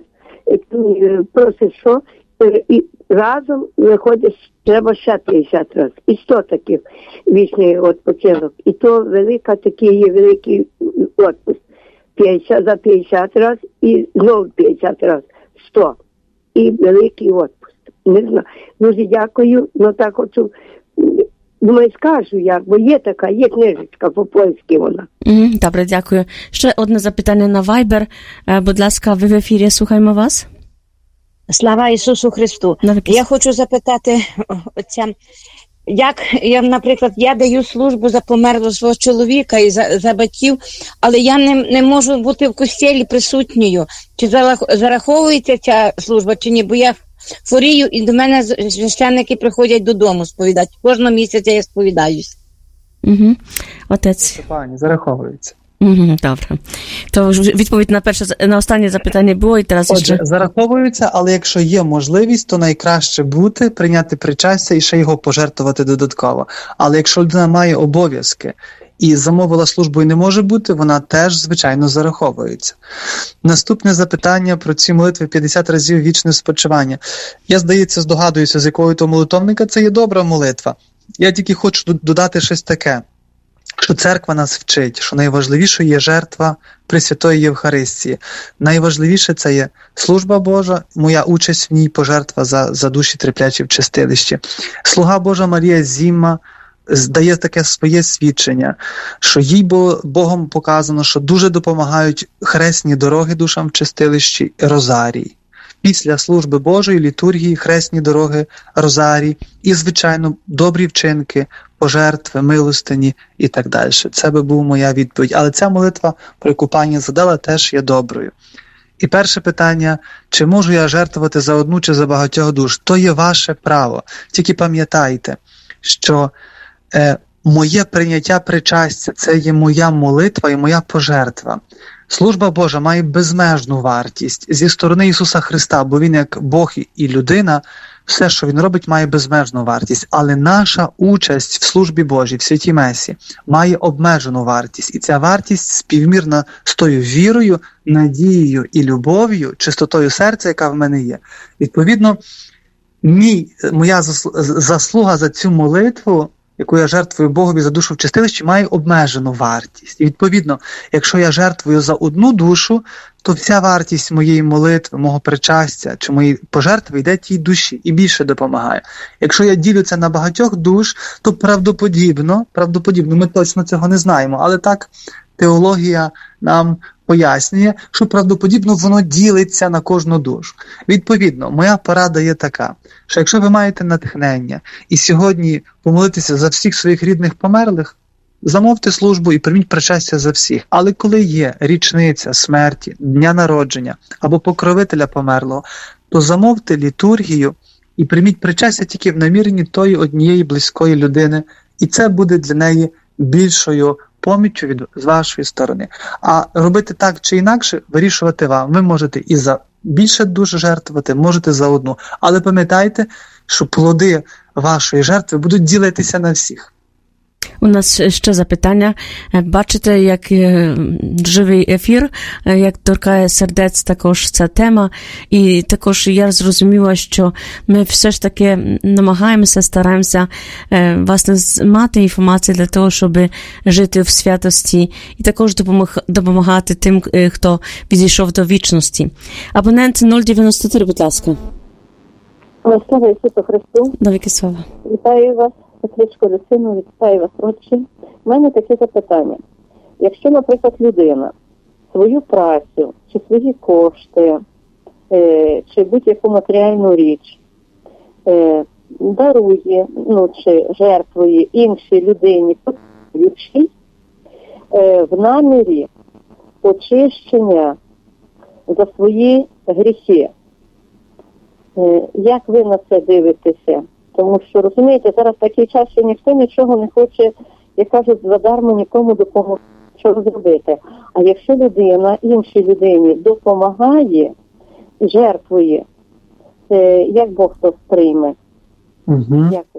е, просить, що, е, і разом виходить, треба ще п'ятдесят раз. І сто таких вічний відпочинок. І то велика, такий є великий відпуск. п'ятдесят за п'ятдесят раз і знову п'ятдесят раз. сто. І великий відпуск. Не знаю. Дуже дякую. Ну так хочу, думаю, скажу як, бо є така, є книжечка по-польськи вона. Mm, добре, дякую. Ще одне запитання на Viber. Будь ласка, ви в ефірі, слухаємо вас. Слава Ісусу Христу. Навіки. Я хочу запитати отця, як, я, наприклад, я даю службу за померлого свого чоловіка і за, за батьків, але я не, не можу бути в костелі присутньою. Чи зараховується ця служба, чи ні? Бо я хворію, і до мене священники приходять додому сповідати. Кожного місяця я сповідаюся. Угу. Отець. Пані, зараховується. Угу, добре. То відповідь на перше, на останнє запитання було, і зараз Отже, ще... зараховуються, але якщо є можливість, то найкраще бути, прийняти причастя і ще його пожертвувати додатково. Але якщо людина має обов'язки і замовила службу і не може бути, вона теж, звичайно, зараховується. Наступне запитання про ці молитви п'ятдесят разів вічне спочивання. Я, здається, здогадуюся, з якого то молитовника це є добра молитва. Я тільки хочу додати щось таке, що церква нас вчить, що найважливіше є жертва Пресвятої Євхаристії. Найважливіше це є служба Божа, моя участь в ній, пожертва за, за душі терплячі в чистилищі. Слуга Божа Марія Зімма дає таке своє свідчення, що їй Богом показано, що дуже допомагають хресні дороги душам в чистилищі, розарій. Після служби Божої, літургії, хресні дороги, розарій і, звичайно, добрі вчинки, пожертви, милостині і так далі. Це би була моя відповідь. Але ця молитва, про яку пані задала, теж є доброю. І перше питання, чи можу я жертвувати за одну чи за багатьох душ? То є ваше право. Тільки пам'ятайте, що е, моє прийняття причастя – це є моя молитва і моя пожертва. Служба Божа має безмежну вартість зі сторони Ісуса Христа, бо Він як Бог і людина, все, що Він робить, має безмежну вартість. Але наша участь в службі Божій, в Святій Месі, має обмежену вартість. І ця вартість співмірна з тою вірою, надією і любов'ю, чистотою серця, яка в мене є. Відповідно, мій, моя заслуга за цю молитву, яку я жертвую Богові за душу в чистилищі, має обмежену вартість. І відповідно, якщо я жертвую за одну душу, то вся вартість моєї молитви, мого причастя чи моєї пожертви йде тій душі і більше допомагає. Якщо я ділю це на багатьох душ, то правдоподібно, правдоподібно, ми точно цього не знаємо, але так теологія нам пояснює, що правдоподібно воно ділиться на кожну душу. Відповідно, моя порада є така, що якщо ви маєте натхнення і сьогодні помолитися за всіх своїх рідних померлих, замовте службу і прийміть причастя за всіх. Але коли є річниця смерті, дня народження або покровителя померлого, то замовте літургію і прийміть причастя тільки в наміренні тої однієї близької людини, і це буде для неї більшою поміччю від з вашої сторони. А робити так чи інакше, вирішувати вам. Ви можете і за більше душ жертвувати, можете за одну. Але пам'ятайте, що плоди вашої жертви будуть ділитися на всіх. У нас ще запитання. Бачите, як живий ефір, як торкає сердець також ця тема. І також я зрозуміла, що ми все ж таки намагаємося, стараємося власне мати інформацію для того, щоб жити в святості і також допомагати тим, хто підійшов до вічності. Абонент нуль дев'яносто три, будь ласка. Слава Ісусу Христу. Навіки слава. Вітаю вас. Сестричко Люцино, вітаю вас, отче. У мене таке запитання. Якщо, наприклад, людина свою працю, чи свої кошти, е, чи будь-яку матеріальну річ е, дарує, ну, чи жертвує іншій людині, потрібній, е, в намірі очищення за свої гріхи, е, як ви на це дивитеся? Тому що, розумієте, зараз такий час, що ніхто нічого не хоче, як кажуть, задармо нікому допомогти, що зробити. А якщо людина іншій людині допомагає, жертвує, як Бог то сприйме? Угу. Дякую.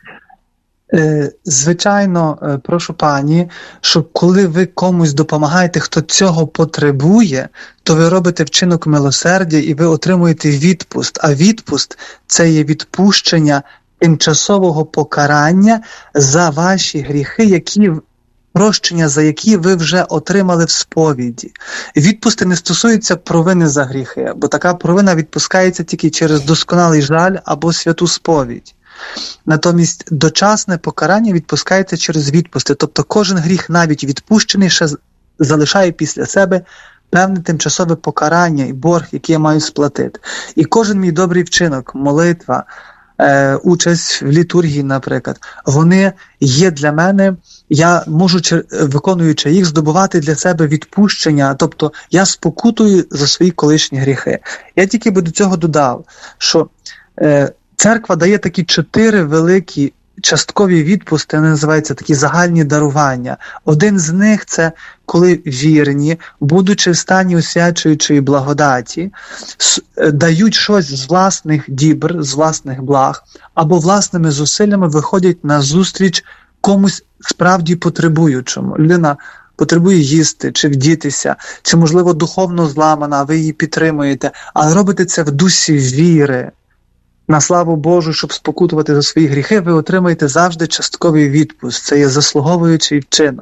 Звичайно, прошу пані, що коли ви комусь допомагаєте, хто цього потребує, то ви робите вчинок милосердя і ви отримуєте відпуст. А відпуст – це є відпущення тимчасового покарання за ваші гріхи, які прощення, за які ви вже отримали в сповіді. Відпусти не стосуються провини за гріхи, бо така провина відпускається тільки через досконалий жаль або святу сповідь. Натомість дочасне покарання відпускається через відпусти. Тобто кожен гріх, навіть відпущений, ще залишає після себе певне тимчасове покарання і борг, який я маю сплатити. І кожен мій добрий вчинок, молитва, е, участь в літургії, наприклад, вони є для мене, я можу, виконуючи їх, здобувати для себе відпущення, тобто я спокутую за свої колишні гріхи. Я тільки би до цього додав, що е, церква дає такі чотири великі часткові відпусти, вони називаються такі загальні дарування. Один з них – це коли вірні, будучи в стані освячуючої благодаті, дають щось з власних дібр, з власних благ, або власними зусиллями виходять на зустріч комусь справді потребуючому. Людина потребує їсти, чи вдітися, чи, можливо, духовно зламана, ви її підтримуєте, але робите це в дусі віри. На славу Божу, щоб спокутувати за свої гріхи, ви отримаєте завжди частковий відпуск. Це є заслуговуючий вчинок.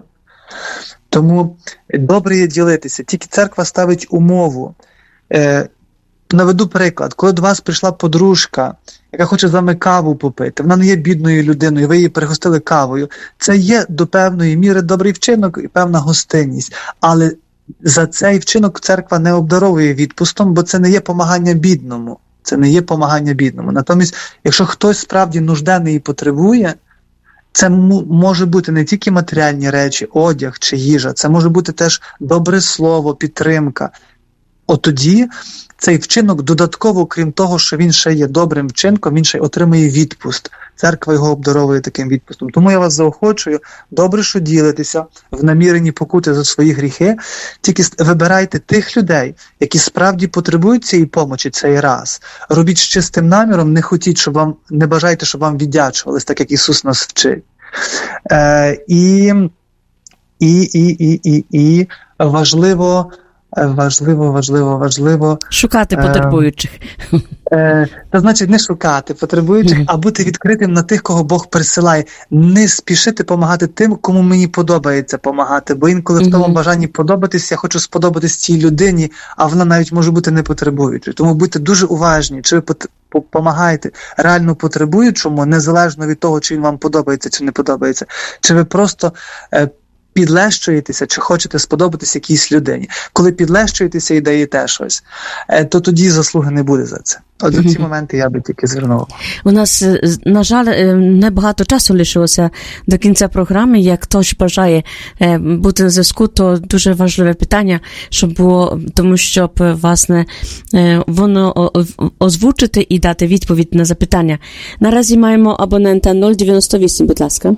Тому добре є ділитися. Тільки церква ставить умову. Е, наведу приклад. Коли до вас прийшла подружка, яка хоче з вами каву попити, вона не є бідною людиною, ви її пригостили кавою. Це є до певної міри добрий вчинок і певна гостинність. Але за цей вчинок церква не обдаровує відпустом, бо це не є помагання бідному. Це не є помагання бідному. Натомість, якщо хтось справді нужденний і потребує, це може бути не тільки матеріальні речі, одяг чи їжа, це може бути теж добре слово, підтримка. От тоді цей вчинок додатково, крім того, що він ще є добрим вчинком, він ще й отримує відпуст. Церква його обдаровує таким відпустом. Тому я вас заохочую, добре, що ділитеся в наміренні покути за свої гріхи, тільки вибирайте тих людей, які справді потребують цієї помочі цей раз. Робіть з чистим наміром, не хотіть, щоб вам, не бажайте, щоб вам віддячувались, так як Ісус нас вчить. Е, і, і, і, і, і, і важливо, Важливо, важливо, важливо... Шукати потребуючих. Е, е, та значить не шукати потребуючих, а бути відкритим на тих, кого Бог присилає. Не спішити допомагати тим, кому мені подобається допомагати. Бо інколи в тому бажанні подобатись, я хочу сподобатись цій людині, а вона навіть може бути не потребуючою. Тому будьте дуже уважні, чи ви допомагаєте реально потребуючому, незалежно від того, чи він вам подобається, чи не подобається. Чи ви просто... Е, підлещуєтеся, чи хочете сподобатися якійсь людині. Коли підлещуєтеся і даєте щось, то тоді заслуги не буде за це. От за ці моменти я би тільки звернув. У нас, на жаль, небагато часу лишилося до кінця програми. Як хтось бажає бути на зв'язку, то дуже важливе питання, щоб було, тому щоб, власне, воно озвучити і дати відповідь на запитання. Наразі маємо абонента нуль дев'яносто вісім, будь ласка.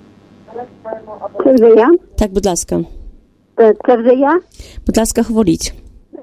Це вже я? Так, будь ласка. Це вже я? Будь ласка, говоріть.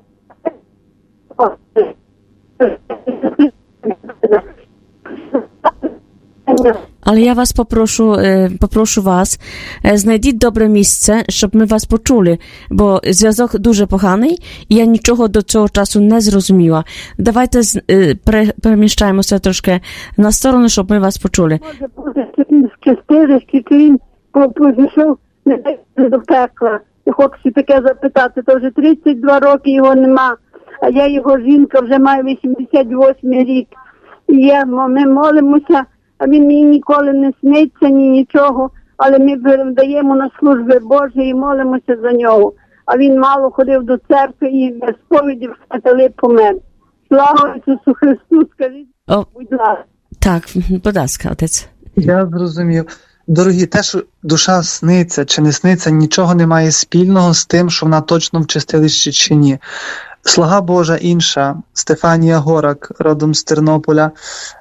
Але я вас попрошу, попрошу вас, знайдіть добре місце, щоб ми вас почули, бо зв'язок дуже поганий, і я нічого до цього часу не зрозуміла. Давайте переміщаємося трошки на сторону, щоб ми вас почули. Може бути в чистилищі, чи він пішов до пекла. Я хочу таке запитати, то вже тридцять два роки його нема, а я його жінка, вже маю вісімдесят восьмий рік. І я, ми молимося, а він мені ніколи не сниться, ні нічого, але ми передаємо на служби Божі і молимося за нього. А він мало ходив до церкви і без сповіді в Святелі помер. Слава Ісусу Христу, скажіть, О, будь ласка. Так, будь ласка, отець. Я зрозумів. Дорогі, те, що душа сниться чи не сниться, нічого не має спільного з тим, що вона точно в чистилищі чи ні. Слуга Божа інша, Стефанія Горак, родом з Тернополя,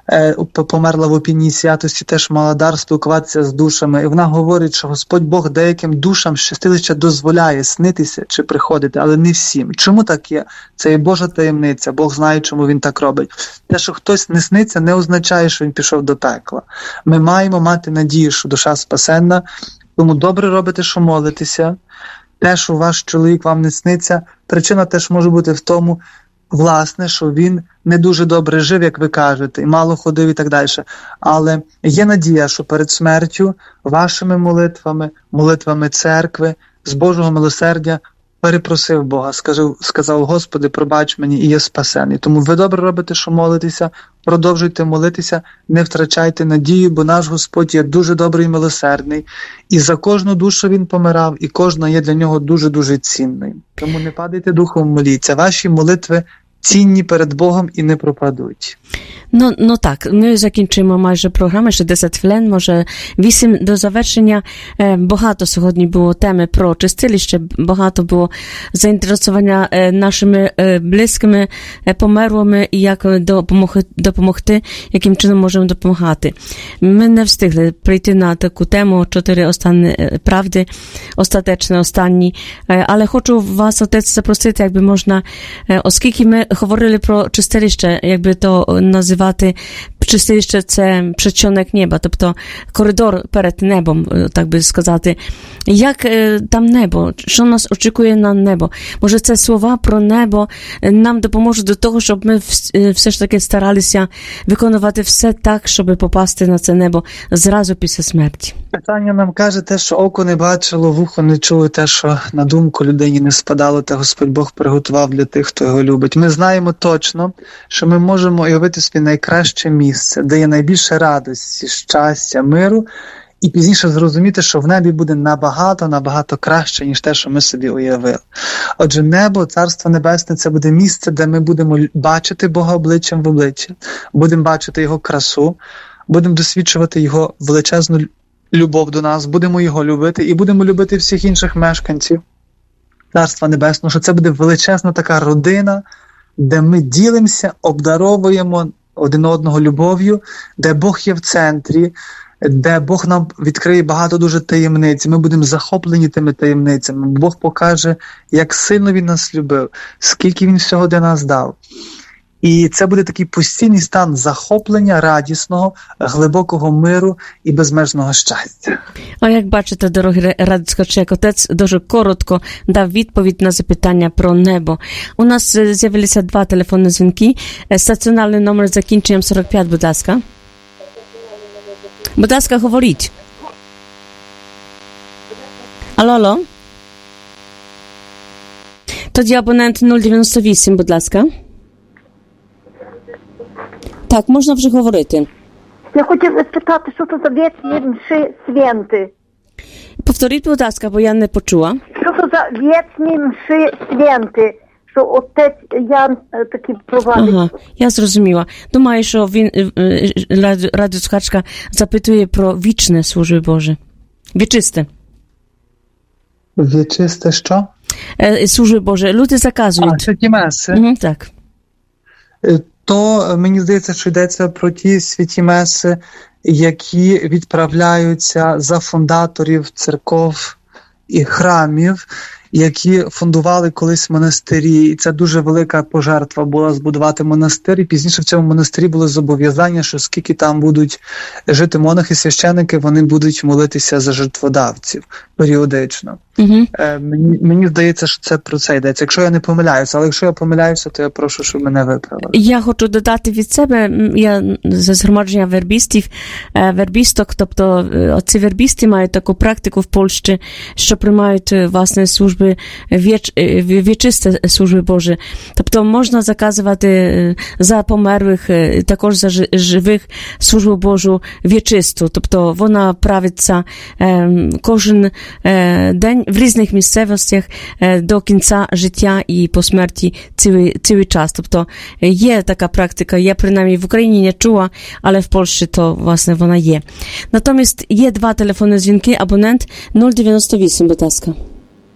померла в опійній святості, теж мала дар спілкуватися з душами. І вона говорить, що Господь Бог деяким душам щастилища дозволяє снитися чи приходити, але не всім. Чому так є? Це є Божа таємниця, Бог знає, чому він так робить. Те, що хтось не сниться, не означає, що він пішов до пекла. Ми маємо мати надію, що душа спасенна, тому добре робите, що молитеся. Те, що ваш чоловік вам не сниться, причина теж може бути в тому, власне, що він не дуже добре жив, як ви кажете, і мало ходив і так далі. Але є надія, що перед смертю вашими молитвами, молитвами церкви, з Божого милосердя перепросив Бога, сказав, сказав: Господи, пробач мені, і є спасений. Тому ви добре робите, що молитеся, продовжуйте молитися, не втрачайте надію, бо наш Господь є дуже добрий і милосердний. І за кожну душу він помирав, і кожна є для нього дуже-дуже цінною. Тому не падайте духом, моліться. Ваші молитви цінні перед Богом і не пропадуть. Ну, ну так, ми закінчуємо майже програму, ще десять хвилин, може вісім до завершення. Багато сьогодні було теми про чистилище, багато було заінтересування нашими близькими померлими і як допомогти, допомогти, яким чином можемо допомагати. Ми не встигли прийти на таку тему, чотири останні правди, остатечне, останні, але хочу вас, отець, запросити, якби можна, оскільки ми говорили про чистилище, якби то називати чистилище – це przedsionek nieba, тобто коридор перед небом, так би сказати. Як там небо? Що нас очікує на небо? Може, це слова про небо нам допоможуть до того, щоб ми все ж таки старалися виконувати все так, щоб попасти на це небо зразу після смерті? Питання нам каже те, що око не бачило, вухо не чуло, те, що на думку людині не спадало, те Господь Бог приготував для тих, хто його любить. Ми знаємо точно, що ми можемо уявити собі найкраще місце, де є найбільше радості, щастя, миру, і пізніше зрозуміти, що в небі буде набагато, набагато краще, ніж те, що ми собі уявили. Отже, небо, Царство Небесне – це буде місце, де ми будемо бачити Бога обличчям в обличчя, будемо бачити Його красу, будемо досвідчувати Його величезну любов до нас, будемо Його любити і будемо любити всіх інших мешканців Царства Небесного, що це буде величезна така родина, де ми ділимося, обдаровуємо один одного любов'ю, де Бог є в центрі, де Бог нам відкриє багато дуже таємниць, ми будемо захоплені тими таємницями. Бог покаже, як сильно Він нас любив, скільки Він всього для нас дав. І це буде такий постійний стан захоплення, радісного, глибокого миру і безмежного щастя. А як бачите, дорогі радіослухачі, отець дуже коротко дав відповідь на запитання про небо. У нас з'явилися два телефонні дзвінки. Стаціонарний номер з закінченням сорок п'ять, будь ласка. Будь ласка, говоріть. Алло, алло. Тоді абонент нуль дев'яносто вісім, будь ласка. Так, можна вже говорити. Я хотіла спитати, що це за вічні мші святи? Повторіть, будь ласка, бо я не почула. Що це за вічні мші святи? Що отець Ян таки провадить? Ага, я зрозуміла. Думаю, що він, радіослухачка, запитує про вічне служби Боже. Вічисте. Вічисте що? Служби Боже. Люди заказують. А, святі меси. Угу, так. То мені здається, що йдеться про ті святі меси, які відправляються за фундаторів церков і храмів, які фундували колись монастирі. І це дуже велика пожертва була збудувати монастир. І пізніше в цьому монастирі було зобов'язання, що скільки там будуть жити монахи, священики, вони будуть молитися за жертводавців періодично. Угу. Е, мені, мені здається, що це про це йдеться. Якщо я не помиляюся, але якщо я помиляюся, то я прошу, щоб мене виправили. Я хочу додати від себе, я зі згромадження вербістів, вербісток, тобто отці вербісти мають таку практику в Польщі, що приймають власне служби, віч, вічисте служби Боже. Тобто можна заказувати за померлих, також за живих службу Божу вічисту. Тобто вона правиться кожен день в різних місцевостях до кінця життя і по смерті цілий, цілий час. Тобто є така практика, я принаймні в Україні не чула, але в Польщі то власне вона є. Натомість є два телефонні дзвінки, абонент нуль дев'яносто вісім, будь ласка.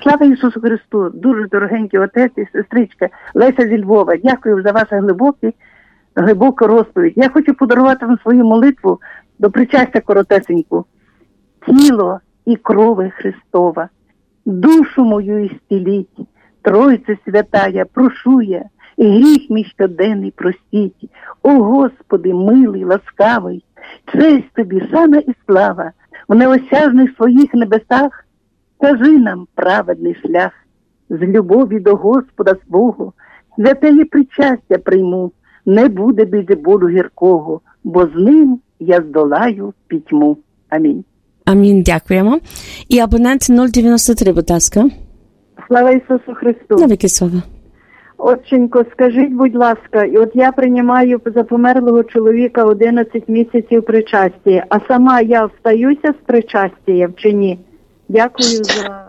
Слава Ісусу Христу! Дуже дорогенький отець і сестричка Леся зі Львова. Дякую за вашу глибоку, глибоку розповідь. Я хочу подарувати вам свою молитву до причастя коротесеньку. Тіло і крови Христова, душу мою ісціліть, Тройце святая, прошу я, і гріх мій щоденний простіть. О Господи, милий, ласкавий, честь тобі, шана і слава, в неосяжних своїх небесах, кажи нам праведний шлях, з любові до Господа свого, святеє причастя прийму, не буде біди болю гіркого, бо з ним я здолаю пітьму. Амінь. Амінь, дякуємо. І абонент нуль дев'яносто три, будь ласка. Слава Ісусу Христу. Навіки слава. Отченько, скажіть, будь ласка, і от я приймаю за померлого чоловіка одинадцять місяців причастя, а сама я встаюся з причастям чи ні? Дякую за...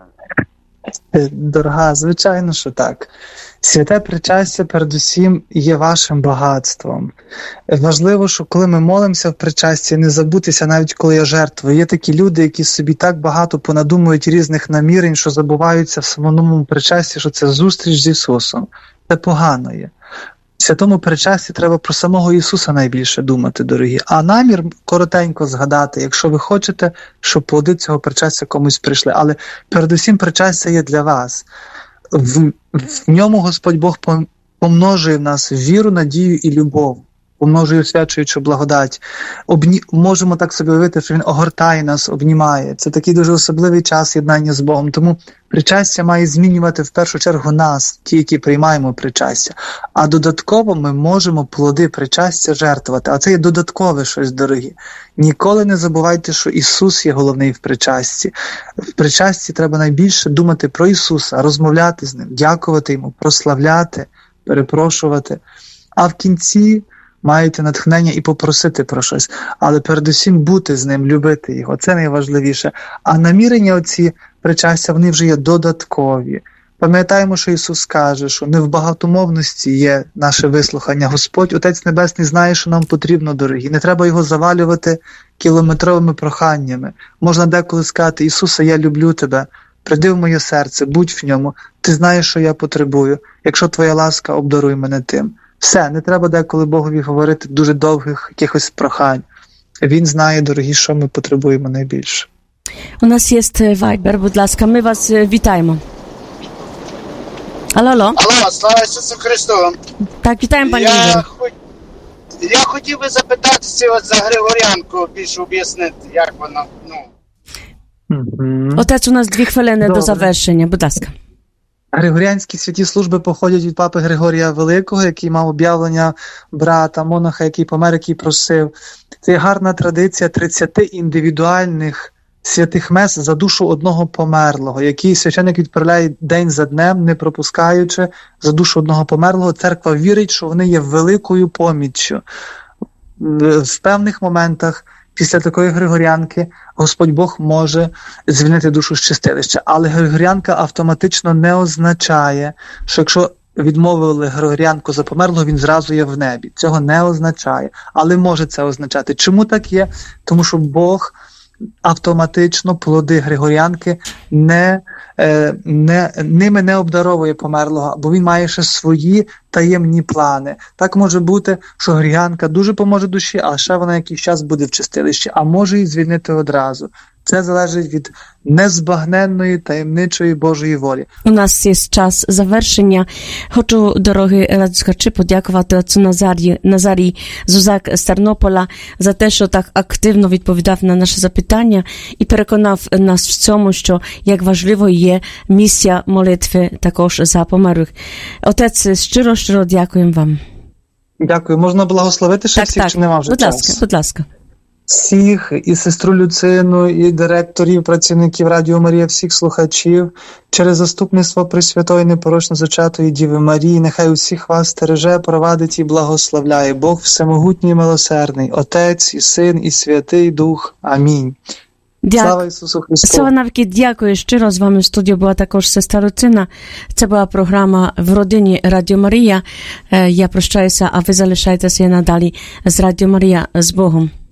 Дорога, звичайно, що так. Святе причастя передусім є вашим багатством. Важливо, що коли ми молимося в причасті, не забутися навіть коли є жертва. Є такі люди, які собі так багато понадумують різних намірень, що забуваються в самому причасті, що це зустріч з Ісусом. Це погано є. В святому причасті треба про самого Ісуса найбільше думати, дорогі. А намір коротенько згадати, якщо ви хочете, щоб плоди цього причастя комусь прийшли. Але передусім причастя є для вас. В, в ньому Господь Бог помножує в нас віру, надію і любов. Помножує освячуючу благодать. Обні... Можемо так собі уявити, що Він огортає нас, обнімає. Це такий дуже особливий час єднання з Богом. Тому причастя має змінювати в першу чергу нас, ті, які приймаємо причастя. А додатково ми можемо плоди причастя жертвувати. А це є додаткове щось, дорогі. Ніколи не забувайте, що Ісус є головний в причасті. В причасті треба найбільше думати про Ісуса, розмовляти з Ним, дякувати Йому, прославляти, перепрошувати. А в кінці маєте натхнення і попросити про щось, але передусім бути з ним, любити його. Це найважливіше. А намірення оці причастя, вони вже є додаткові. Пам'ятаємо, що Ісус каже, що не в багатомовності є наше вислухання. Господь, Отець Небесний, знає, що нам потрібно, дорогі. Не треба його завалювати кілометровими проханнями. Можна деколи сказати: Ісусе, я люблю тебе, прийди в моє серце, будь в ньому. Ти знаєш, що я потребую. Якщо твоя ласка, обдаруй мене тим. Все, не треба деколи Богові говорити дуже довгих якихось прохань. Він знає, дорогі, що ми потребуємо найбільше. У нас є Viber, будь ласка, ми вас вітаємо. Алло, алло. Алло, слава Ісусу Христу. Так, вітаємо, пані я, Ігор. хо... я хотів би запитатися от за Григоріанку, більше об'яснити, як воно, ну. Mm-hmm. Отець, у нас дві хвилини Добре. до завершення, будь ласка. Григоріанські святі служби походять від папи Григорія Великого, який мав об'явлення брата, монаха, який помер, який просив. Це є гарна традиція тридцяти індивідуальних святих мес за душу одного померлого, який священник відправляє день за днем, не пропускаючи за душу одного померлого. Церква вірить, що вони є великою поміччю. В певних моментах після такої Григоріанки Господь Бог може звільнити душу з чистилища. Але Григоріанка автоматично не означає, що якщо відмовили Григоріанку за померлого, він зразу є в небі. Цього не означає. Але може це означати. Чому так є? Тому що Бог автоматично плоди Григоріанки не, не, ними не обдаровує померлого, бо він має ще свої таємні плани. Так може бути, що Григоріанка дуже поможе душі, а ще вона якийсь час буде в чистилищі, а може її звільнити одразу. Це залежить від незбагненної, таємничої Божої волі. У нас є час завершення. Хочу, дорогі радіослухачі, подякувати отцю Назарі, Назарій Зузак з Тернополя за те, що так активно відповідав на наше запитання і переконав нас в цьому, що як важливо є місія молитви також за померлих. Отець, щиро-щиро дякуємо вам. Дякую. Можна благословити ще так, всіх, так. чи нема вже будь часу? Ласка, будь ласка. Всіх, і сестру Люцину, і директорів, працівників Радіо Марія, всіх слухачів, через заступництво Пресвятої Непорочно Зачатої Діви Марії, нехай усіх вас стереже, провадить і благословляє Бог Всемогутній і милосердний, Отець, і Син, і Святий Дух. Амінь. Дяк... Слава Ісусу Христу. Слава навіки, дякую щиро. З вами в студії була також сестра Люцина. Це була програма «В родині Радіо Марія». Я прощаюся, а ви залишайтеся надалі з Радіо Марія. З Богом.